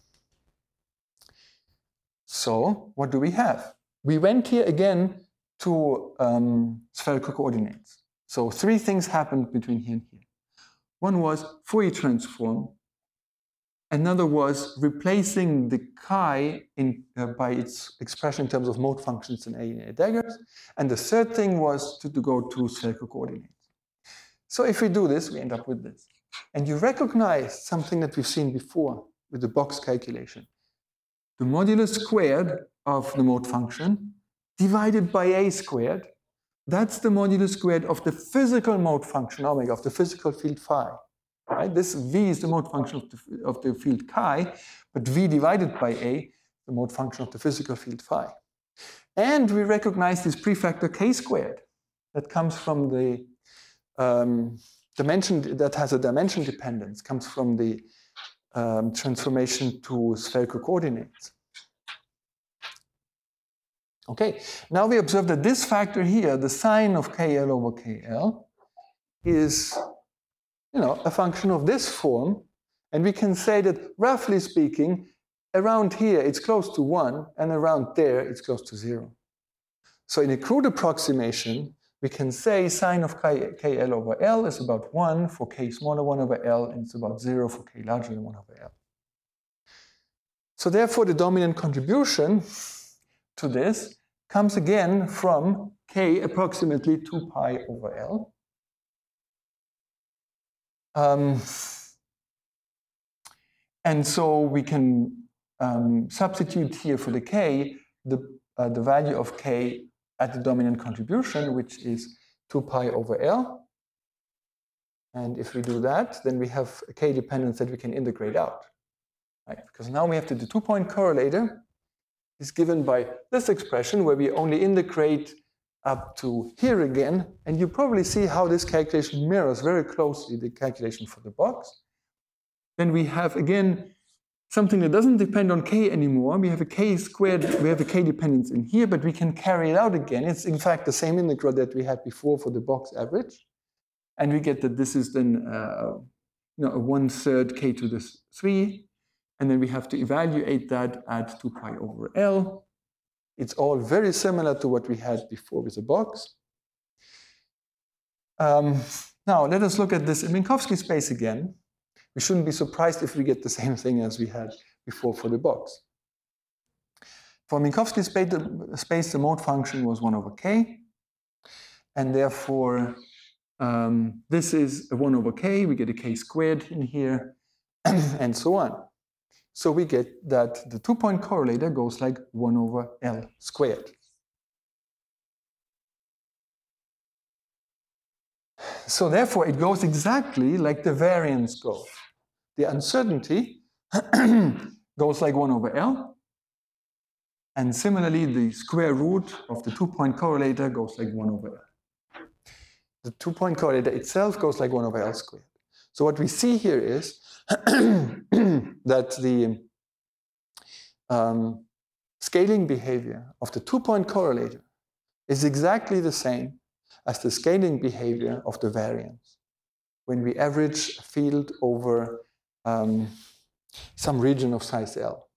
So what do we have? We went here again to spherical coordinates. So three things happened between here and here. One was Fourier transform. Another was replacing the chi by its expression in terms of mode functions in A and A daggers. And the third thing was to go to spherical coordinates. So if we do this, we end up with this. And you recognize something that we've seen before with the box calculation. The modulus squared of the mode function divided by A squared, that's the modulus squared of the physical mode function omega, of the physical field phi. Right? This V is the mode function of the field chi, but V divided by A, the mode function of the physical field phi. And we recognize this prefactor K squared that comes from the dimension, that has a dimension dependence, comes from the transformation to spherical coordinates. Okay, now we observe that this factor here, the sine of KL over KL, is a function of this form, and we can say that, roughly speaking, around here it's close to 1, and around there it's close to 0. So in a crude approximation, we can say sine of KL over L is about 1 for K smaller 1 over L, and it's about 0 for K larger than 1 over L. So therefore, the dominant contribution to this comes again from K approximately 2 pi over L. And so we can substitute here for the K the value of K at the dominant contribution, which is 2 pi over L. And if we do that, then we have a K dependence that we can integrate out. Right? Because now we have the two-point correlator is given by this expression where we only integrate up to here again, and you probably see how this calculation mirrors very closely the calculation for the box. Then we have, again, something that doesn't depend on K anymore. We have a K squared, we have a K dependence in here, but we can carry it out again. It's in fact the same integral that we had before for the box average. And we get that this is then a 1/3 K to the 3. And then we have to evaluate that at 2 pi over L. It's all very similar to what we had before with the box. Now, let us look at this in Minkowski space again. We shouldn't be surprised if we get the same thing as we had before for the box. For Minkowski space, the mode function was 1 over K. And therefore, this is a 1 over K. We get a K squared in here, and so on. So we get that the two-point correlator goes like 1 over L squared. So therefore, it goes exactly like the variance goes. The uncertainty goes like 1 over L. And similarly, the square root of the two-point correlator goes like 1 over L. The two-point correlator itself goes like 1 over L squared. So what we see here is that the scaling behavior of the two-point correlator is exactly the same as the scaling behavior of the variance when we average a field over some region of size L.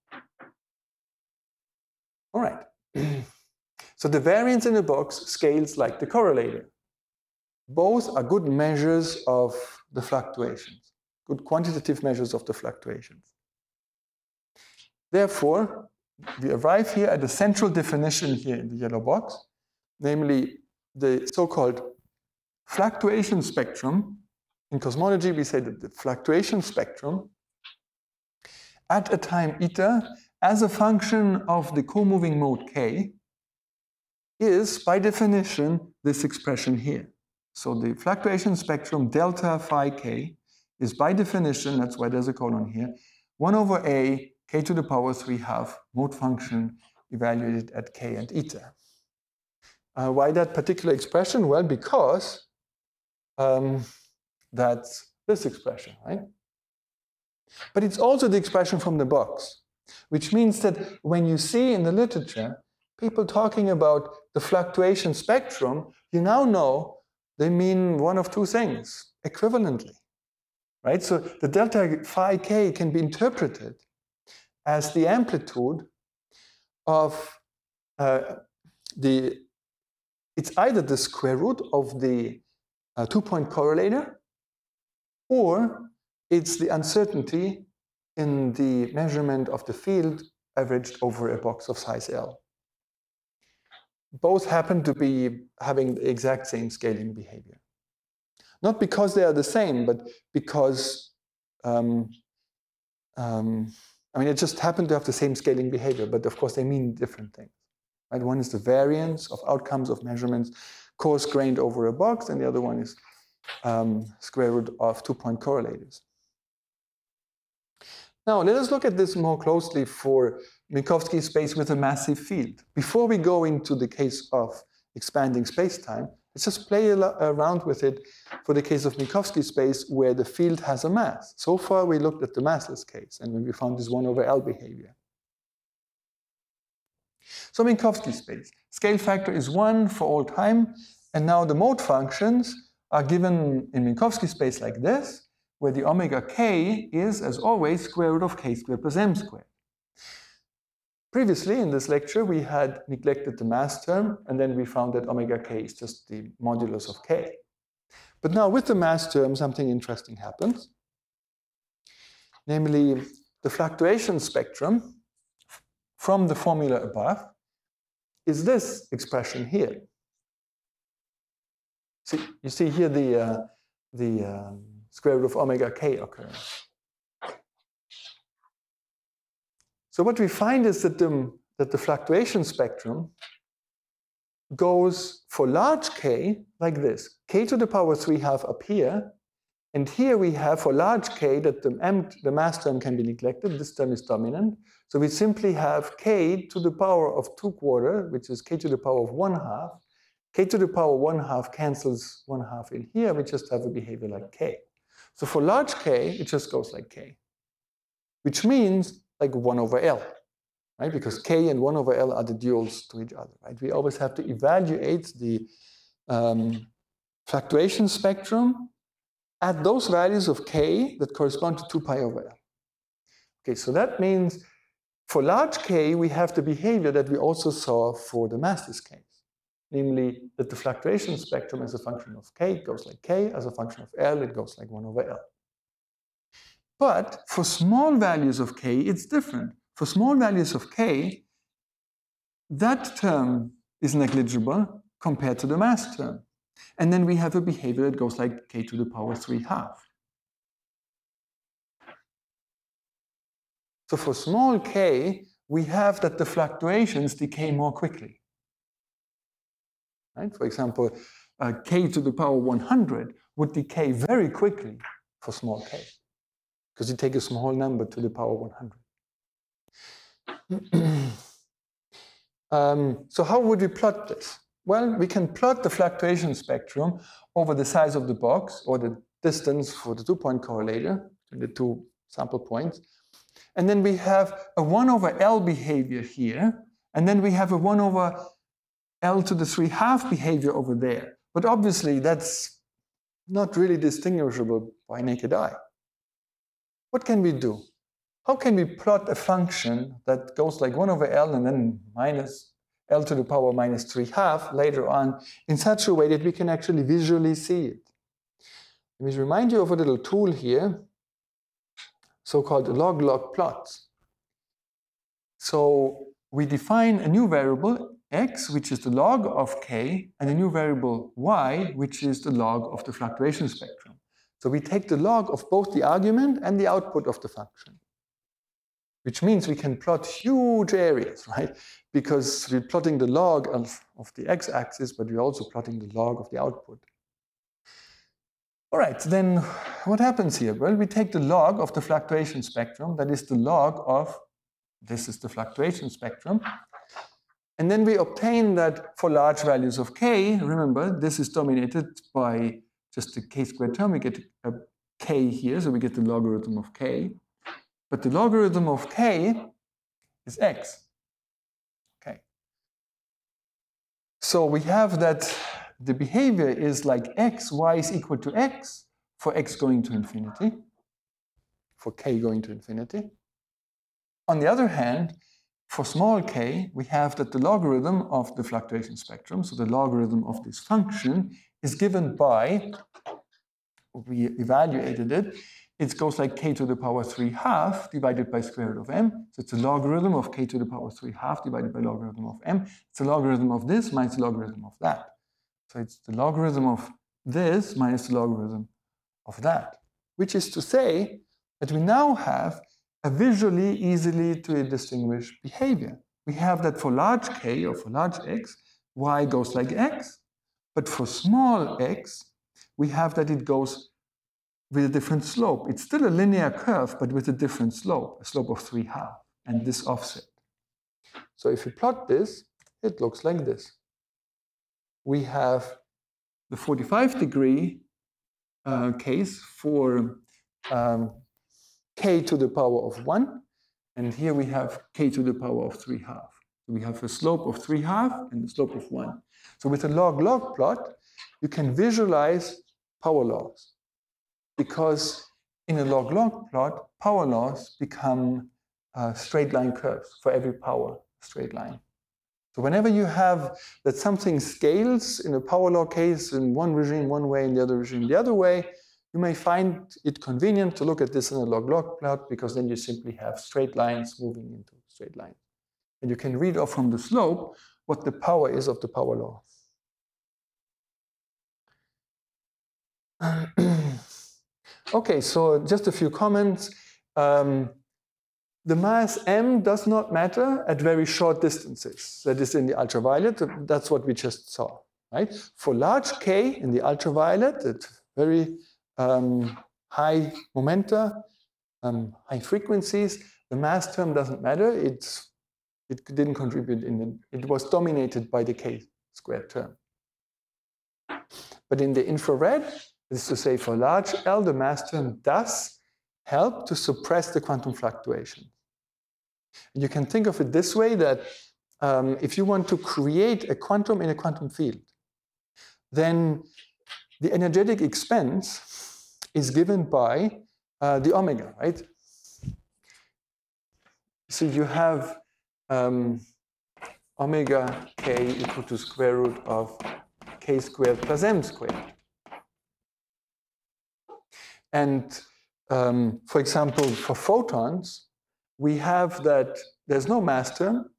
All right. So the variance in the box scales like the correlator. Both are good measures of the fluctuations, good quantitative measures of the fluctuations. Therefore, we arrive here at the central definition here in the yellow box, namely the so-called fluctuation spectrum. In cosmology, we say that the fluctuation spectrum at a time eta as a function of the co-moving mode K is, by definition, this expression here. So the fluctuation spectrum delta phi K is, by definition, that's why there's a colon here, 1 over A K to the power 3/2 mode function evaluated at K and eta. Why that particular expression? Well, because that's this expression, right? But it's also the expression from the box, which means that when you see in the literature people talking about the fluctuation spectrum, you now know they mean one of two things equivalently, right? So the delta phi K can be interpreted as the amplitude of it's either the square root of the two-point correlator or it's the uncertainty in the measurement of the field averaged over a box of size L. Both happen to be having the exact same scaling behavior. Not because they are the same, but because, it just happened to have the same scaling behavior, but of course they mean different things. Right? One is the variance of outcomes of measurements coarse-grained over a box, and the other one is square root of two-point correlators. Now, let us look at this more closely for Minkowski space with a massive field. Before we go into the case of expanding space-time, let's just play around with it for the case of Minkowski space where the field has a mass. So far, we looked at the massless case, and when we found this 1 over L behavior. So Minkowski space, scale factor is 1 for all time, and now the mode functions are given in Minkowski space like this, where the omega k is, as always, square root of k squared plus m squared. Previously, in this lecture, we had neglected the mass term, and then we found that omega k is just the modulus of k. But now with the mass term, something interesting happens. Namely, the fluctuation spectrum from the formula above is this expression here. See, you see here the square root of omega k occurring. So what we find is that the fluctuation spectrum goes for large k like this, k to the power 3/2 up here, and here we have for large k that the mass term can be neglected, this term is dominant, so we simply have k to the power of 2/4, which is k to the power of 1/2, k to the power 1/2 cancels 1/2 in here, we just have a behavior like k. So for large k, it just goes like k, which means like 1 over L, right? Because k and 1 over L are the duals to each other, right? We always have to evaluate the fluctuation spectrum at those values of k that correspond to 2 pi over L. Okay, so that means for large k, we have the behavior that we also saw for the massless case, namely that the fluctuation spectrum as a function of k goes like k, as a function of L, it goes like 1 over L. But for small values of k, it's different. For small values of k, that term is negligible compared to the mass term. And then we have a behavior that goes like k to the power 3/2. So for small k, we have that the fluctuations decay more quickly. Right? For example, k to the power 100 would decay very quickly for small k, because you take a small number to the power 100. So how would we plot this? Well, we can plot the fluctuation spectrum over the size of the box or the distance for the two-point correlator between the two sample points. And then we have a 1 over L behavior here, and then we have a 1 over L to the 3/2 behavior over there. But obviously, that's not really distinguishable by naked eye. What can we do? How can we plot a function that goes like 1 over L and then minus L to the power minus 3/2 later on in such a way that we can actually visually see it? Let me remind you of a little tool here, so-called log-log plots. So we define a new variable, x, which is the log of k, and a new variable y, which is the log of the fluctuation spectrum. So we take the log of both the argument and the output of the function, which means we can plot huge areas, right? Because we're plotting the log of the x-axis, but we're also plotting the log of the output. All right, then what happens here? Well, we take the log of the fluctuation spectrum, that is the log of, this is the fluctuation spectrum, and then we obtain that for large values of k, remember, this is dominated by just the k squared term, we get a k here, so we get the logarithm of k. But the logarithm of k is x. Okay. So we have that the behavior is like x, y is equal to x for x going to infinity, for k going to infinity. On the other hand, for small k, we have that the logarithm of the fluctuation spectrum, so the logarithm of this function, is given by we evaluated it, it goes like k to the power 3/2 divided by square root of m. So it's a logarithm of k to the power 3/2 divided by logarithm of m. It's a logarithm of this minus the logarithm of that. So it's the logarithm of this minus the logarithm of that, which is to say that we now have a visually easily to distinguish behavior. We have that for large k or for large x, y goes like x, but for small x, we have that it goes with a different slope. It's still a linear curve, but with a different slope, a slope of 3/2, and this offset. So if you plot this, it looks like this. We have the 45-degree case for k to the power of 1, and here we have k to the power of 3/2. So we have a slope of 3/2 and a slope of 1. So with a log-log plot, you can visualize power laws, because in a log-log plot, power laws become straight line curves for every power straight line. So whenever you have that something scales in a power law case in one regime one way, in the other regime the other way, you may find it convenient to look at this in a log-log plot, because then you simply have straight lines moving into straight lines. And you can read off from the slope what the power is of the power law. Okay, so just a few comments. The mass m does not matter at very short distances. That is in the ultraviolet. That's what we just saw, right? For large k in the ultraviolet, at very high momenta, high frequencies, the mass term doesn't matter. It didn't contribute it was dominated by the k squared term. But in the infrared, this is to say for large L, the mass term does help to suppress the quantum fluctuation. And you can think of it this way, that if you want to create a quantum in a quantum field, then the energetic expense is given by the omega, right? So you have omega k equal to square root of k squared plus m squared. And for example, for photons, we have that there's no mass term.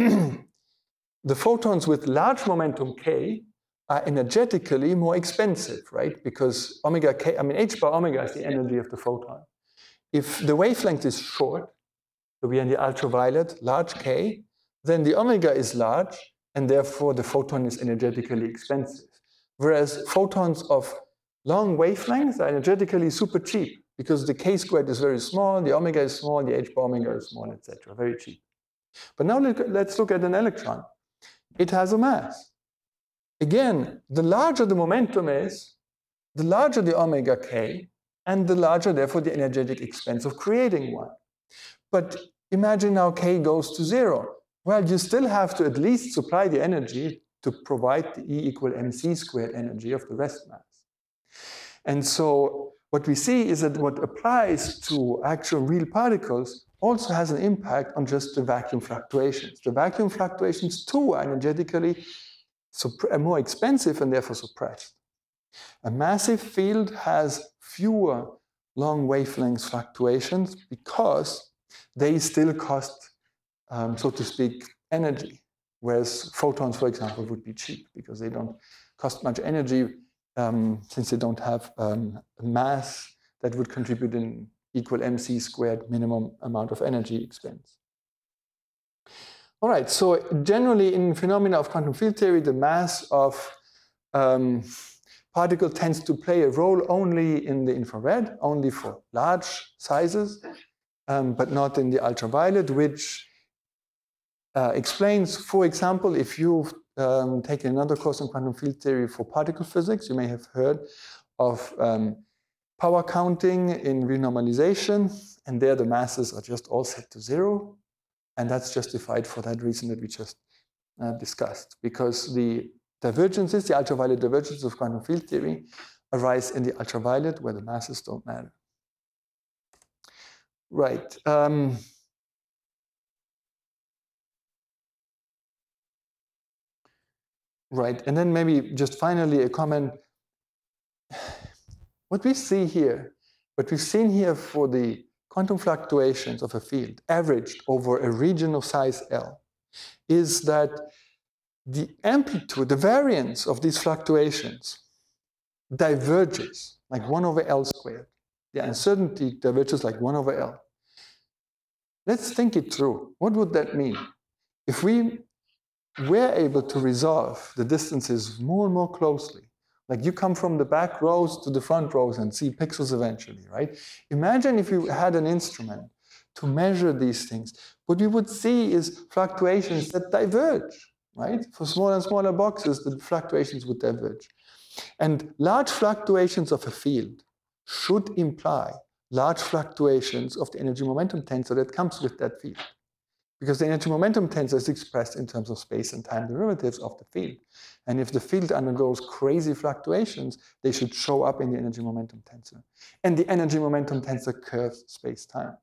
The photons with large momentum k are energetically more expensive, right? Because omega k, I mean, h bar omega is the energy of the photon. If the wavelength is short, so we are in the ultraviolet, large k, then the omega is large, and therefore the photon is energetically expensive. Whereas photons of long wavelengths are energetically super cheap, because the k squared is very small, the omega is small, the h bar omega is small, etc. Very cheap. But now let's look at an electron. It has a mass. Again, the larger the momentum is, the larger the omega k, and the larger, therefore, the energetic expense of creating one. But imagine now k goes to 0. Well, you still have to at least supply the energy to provide the E equal mc squared energy of the rest mass. And so what we see is that what applies to actual real particles also has an impact on just the vacuum fluctuations. The vacuum fluctuations too are energetically more expensive and therefore suppressed. A massive field has fewer long wavelength fluctuations because they still cost, so to speak, energy, whereas photons, for example, would be cheap because they don't cost much energy, since they don't have a mass that would contribute an equal mc squared minimum amount of energy expense. All right, so generally in phenomena of quantum field theory, the mass of particle tends to play a role only in the infrared, only for large sizes, but not in the ultraviolet, which explains, for example, if you've taken another course in quantum field theory for particle physics, you may have heard of power counting in renormalization, and there the masses are just all set to 0. And that's justified for that reason that we just discussed, because the divergences, the ultraviolet divergences of quantum field theory arise in the ultraviolet where the masses don't matter. Right. Right, and then maybe just finally a comment. what we see here, what we've seen here for the quantum fluctuations of a field averaged over a region of size L, is that the amplitude, the variance of these fluctuations diverges like 1 over L squared. The uncertainty diverges like 1 over L. Let's think it through. What would that mean? If we were able to resolve the distances more and more closely, like you come from the back rows to the front rows and see pixels eventually, right? Imagine if you had an instrument to measure these things. What we would see is fluctuations that diverge, right? For smaller and smaller boxes, the fluctuations would diverge. And large fluctuations of a field should imply large fluctuations of the energy momentum tensor that comes with that field. Because the energy momentum tensor is expressed in terms of space and time derivatives of the field. And if the field undergoes crazy fluctuations, they should show up in the energy momentum tensor. And the energy momentum tensor curves space-time.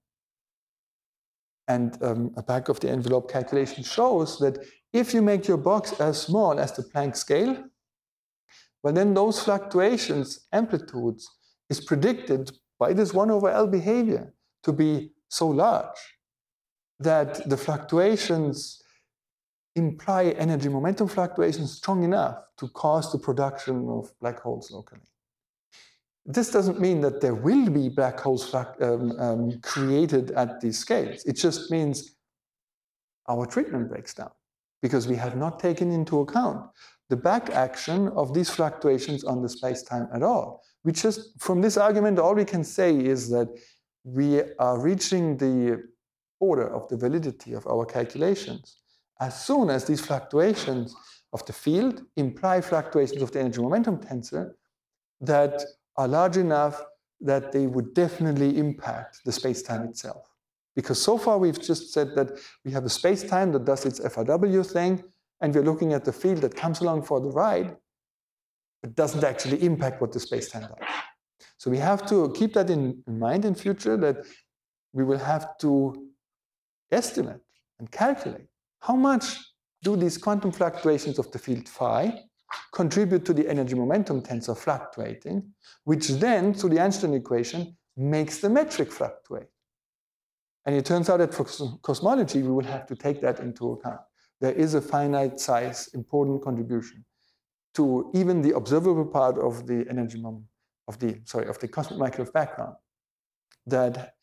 And a back of the envelope calculation shows that if you make your box as small as the Planck scale, well, then those fluctuations, amplitudes, is predicted by this 1 over L behavior to be so large that the fluctuations imply energy momentum fluctuations strong enough to cause the production of black holes locally. This doesn't mean that there will be black holes created at these scales. It just means our treatment breaks down because we have not taken into account the back action of these fluctuations on the space-time at all. We just, from this argument, all we can say is that we are reaching the border of the validity of our calculations as soon as these fluctuations of the field imply fluctuations of the energy momentum tensor that are large enough that they would definitely impact the space-time itself. Because so far we've just said that we have a space-time that does its FRW thing, and we're looking at the field that comes along for the ride, but doesn't actually impact what the space-time does. So we have to keep that in mind in future, that we will have to estimate and calculate how much do these quantum fluctuations of the field phi contribute to the energy momentum tensor fluctuating, which then, through the Einstein equation, makes the metric fluctuate. And it turns out that for cosmology, we will have to take that into account. There is a finite size important contribution to even the observable part of the energy of the cosmic microwave background that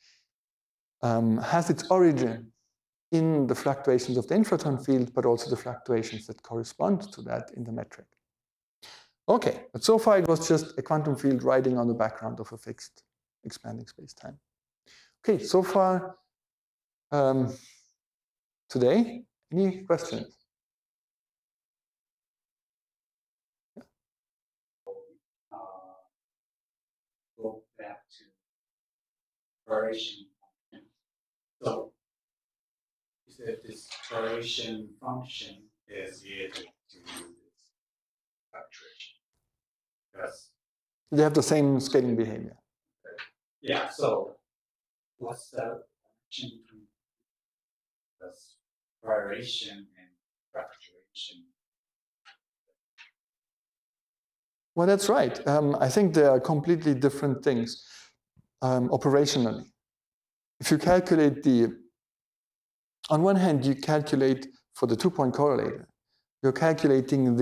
has its origin in the fluctuations of the infraton field, but also the fluctuations that correspond to that in the metric. Okay, but so far it was just a quantum field riding on the background of a fixed expanding space-time. Okay, so far today, any questions? Yeah. Go back to variation function. So you said this variation function is related to this fluctuation. Yes. They have the same scaling behavior. Yeah, so what's the connection between this variation and fluctuation? Well, that's right. I think they are completely different things operationally. If you calculate on one hand, you calculate for the two-point correlator, you're calculating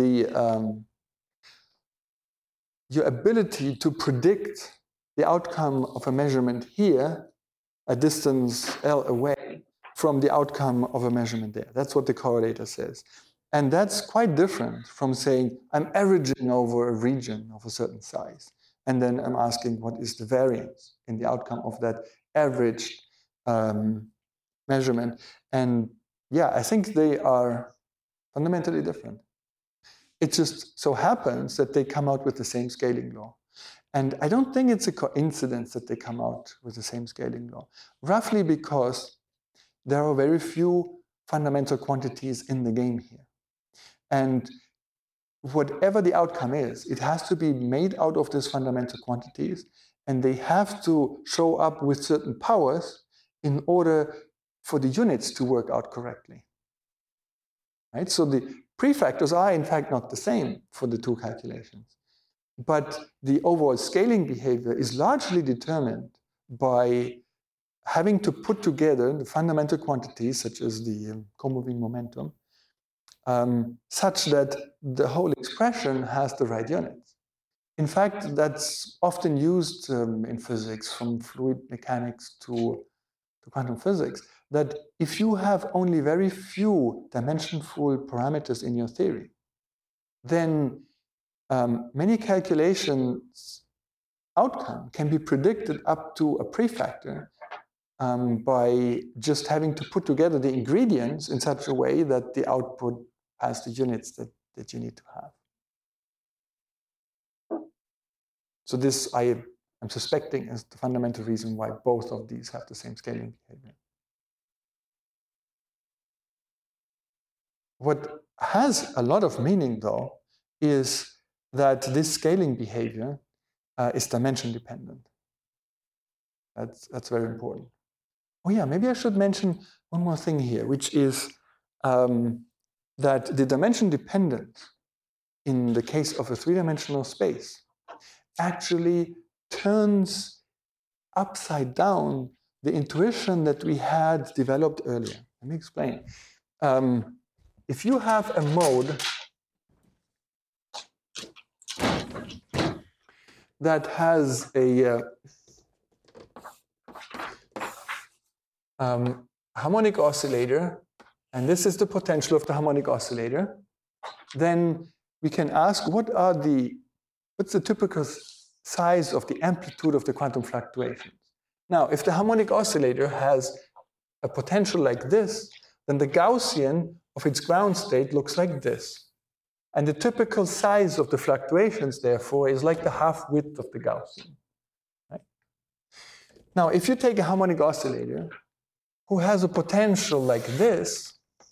your ability to predict the outcome of a measurement here, a distance L away from the outcome of a measurement there. That's what the correlator says. And that's quite different from saying, I'm averaging over a region of a certain size. And then I'm asking, what is the variance in the outcome of that averaged measurement? And yeah, I think they are fundamentally different. It just so happens that they come out with the same scaling law. And I don't think it's a coincidence that they come out with the same scaling law, roughly because there are very few fundamental quantities in the game here. And whatever the outcome is, it has to be made out of these fundamental quantities, and they have to show up with certain powers in order for the units to work out correctly. Right? So the prefactors are in fact not the same for the two calculations. but the overall scaling behavior is largely determined by having to put together the fundamental quantities, such as the co-moving momentum, such that the whole expression has the right units. In fact, that's often used in physics, from fluid mechanics to quantum physics, that if you have only very few dimensionful parameters in your theory, then many calculations outcome can be predicted up to a prefactor by just having to put together the ingredients in such a way that the output has the units that you need to have. So this, I'm suspecting, is the fundamental reason why both of these have the same scaling behavior. What has a lot of meaning, though, is that this scaling behavior is dimension dependent. That's very important. Oh yeah, maybe I should mention one more thing here, which is that the dimension dependence in the case of a three-dimensional space actually turns upside down the intuition that we had developed earlier. Let me explain. If you have a mode that has a harmonic oscillator, and this is the potential of the harmonic oscillator, then we can ask what's the typical size of the amplitude of the quantum fluctuations. Now, if the harmonic oscillator has a potential like this, then the Gaussian of its ground state looks like this. And the typical size of the fluctuations, therefore, is like the half width of the Gaussian. Right? Now, if you take a harmonic oscillator who has a potential like this,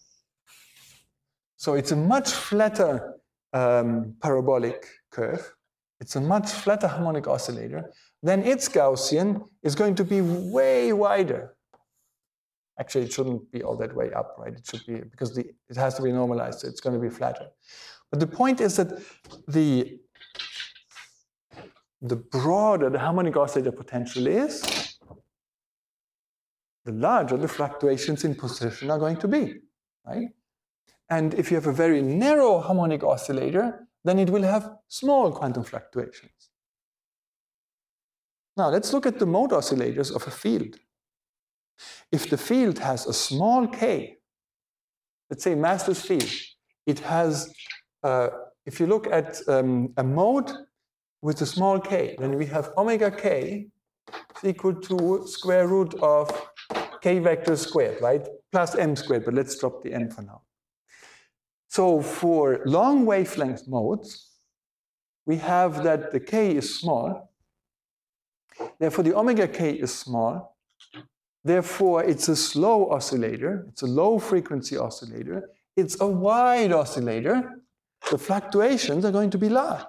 so it's a much flatter parabolic curve, it's a much flatter harmonic oscillator, then its Gaussian is going to be way wider. Actually, it shouldn't be all that way up, right? It should be, because it has to be normalized, so it's going to be flatter. But the point is that the broader the harmonic oscillator potential is, the larger the fluctuations in position are going to be, right? And if you have a very narrow harmonic oscillator, then it will have small quantum fluctuations. Now, let's look at the mode oscillators of a field. If the field has a small k, let's say massless field, it has, if you look at a mode with a small k, then we have omega k is equal to square root of k vector squared, right? Plus m squared, but let's drop the m for now. So for long wavelength modes, we have that the k is small. Therefore, the omega k is small. Therefore, it's a slow oscillator. It's a low frequency oscillator. It's a wide oscillator. The fluctuations are going to be large.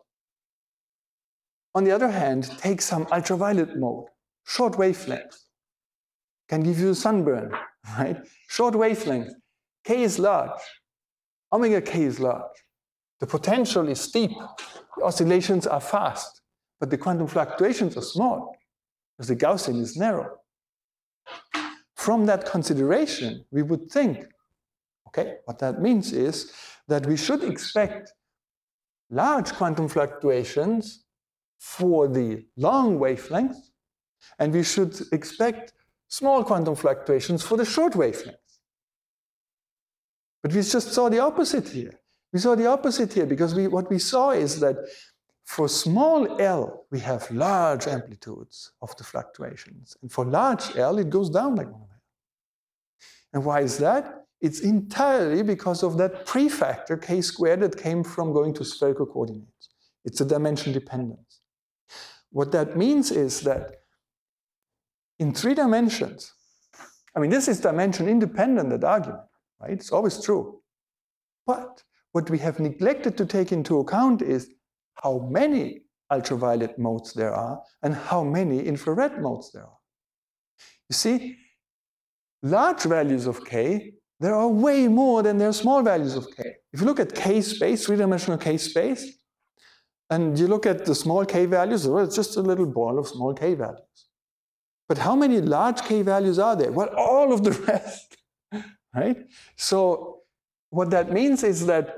On the other hand, take some ultraviolet mode, short wavelength. Can give you a sunburn, right? Short wavelength. K is large. Omega k is large. The potential is steep. The oscillations are fast, but the quantum fluctuations are small because the Gaussian is narrow. From that consideration, we would think, okay, what that means is that we should expect large quantum fluctuations for the long wavelengths, and we should expect small quantum fluctuations for the short wavelengths. But we just saw the opposite here. We saw the opposite here because what we saw is that for small l, we have large amplitudes of the fluctuations. And for large l, it goes down like 1 over l. And why is that? It's entirely because of that prefactor k squared that came from going to spherical coordinates. It's a dimension dependence. What that means is that in 3 dimensions, I mean, this is dimension independent, that argument, right? It's always true. But what we have neglected to take into account is how many ultraviolet modes there are and how many infrared modes there are. You see, large values of k, there are way more than there are small values of k. If you look at k space, 3-dimensional k space, and you look at the small k values, well, it's just a little ball of small k values. But how many large k values are there? Well, all of the rest, right? So what that means is that,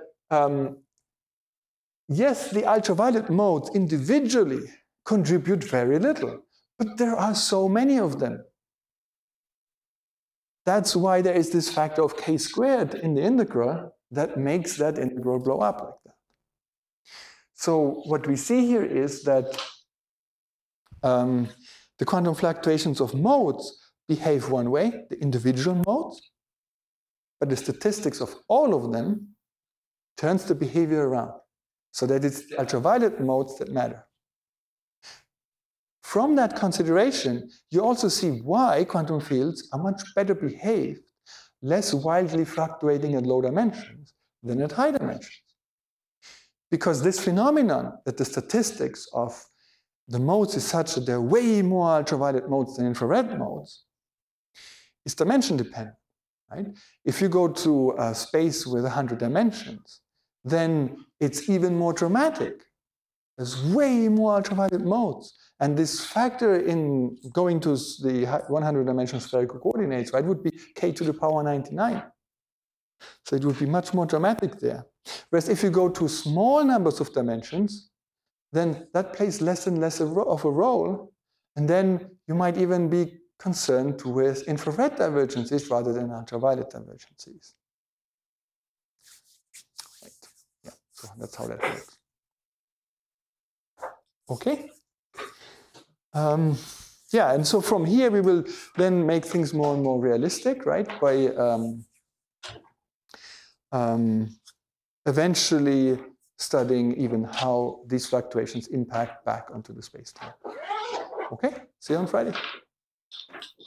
yes, the ultraviolet modes individually contribute very little, but there are so many of them. That's why there is this factor of k squared in the integral that makes that integral blow up like that. So what we see here is that the quantum fluctuations of modes behave one way, the individual modes, but the statistics of all of them turns the behavior around, so that it's the ultraviolet modes that matter. From that consideration, you also see why quantum fields are much better behaved, less wildly fluctuating at low dimensions than at high dimensions. Because this phenomenon that the statistics of the modes is such that there are way more ultraviolet modes than infrared modes is dimension dependent, right? If you go to a space with 100 dimensions, then it's even more dramatic. There's way more ultraviolet modes. And this factor in going to the 100-dimensional spherical coordinates, right, would be k to the power 99. So it would be much more dramatic there. Whereas if you go to small numbers of dimensions, then that plays less and less of a role. And then you might even be concerned with infrared divergences rather than ultraviolet divergences. Right. Yeah, so that's how that works. Okay. Yeah, and so from here we will then make things more and more realistic, right? By eventually studying even how these fluctuations impact back onto the space-time. Okay, see you on Friday.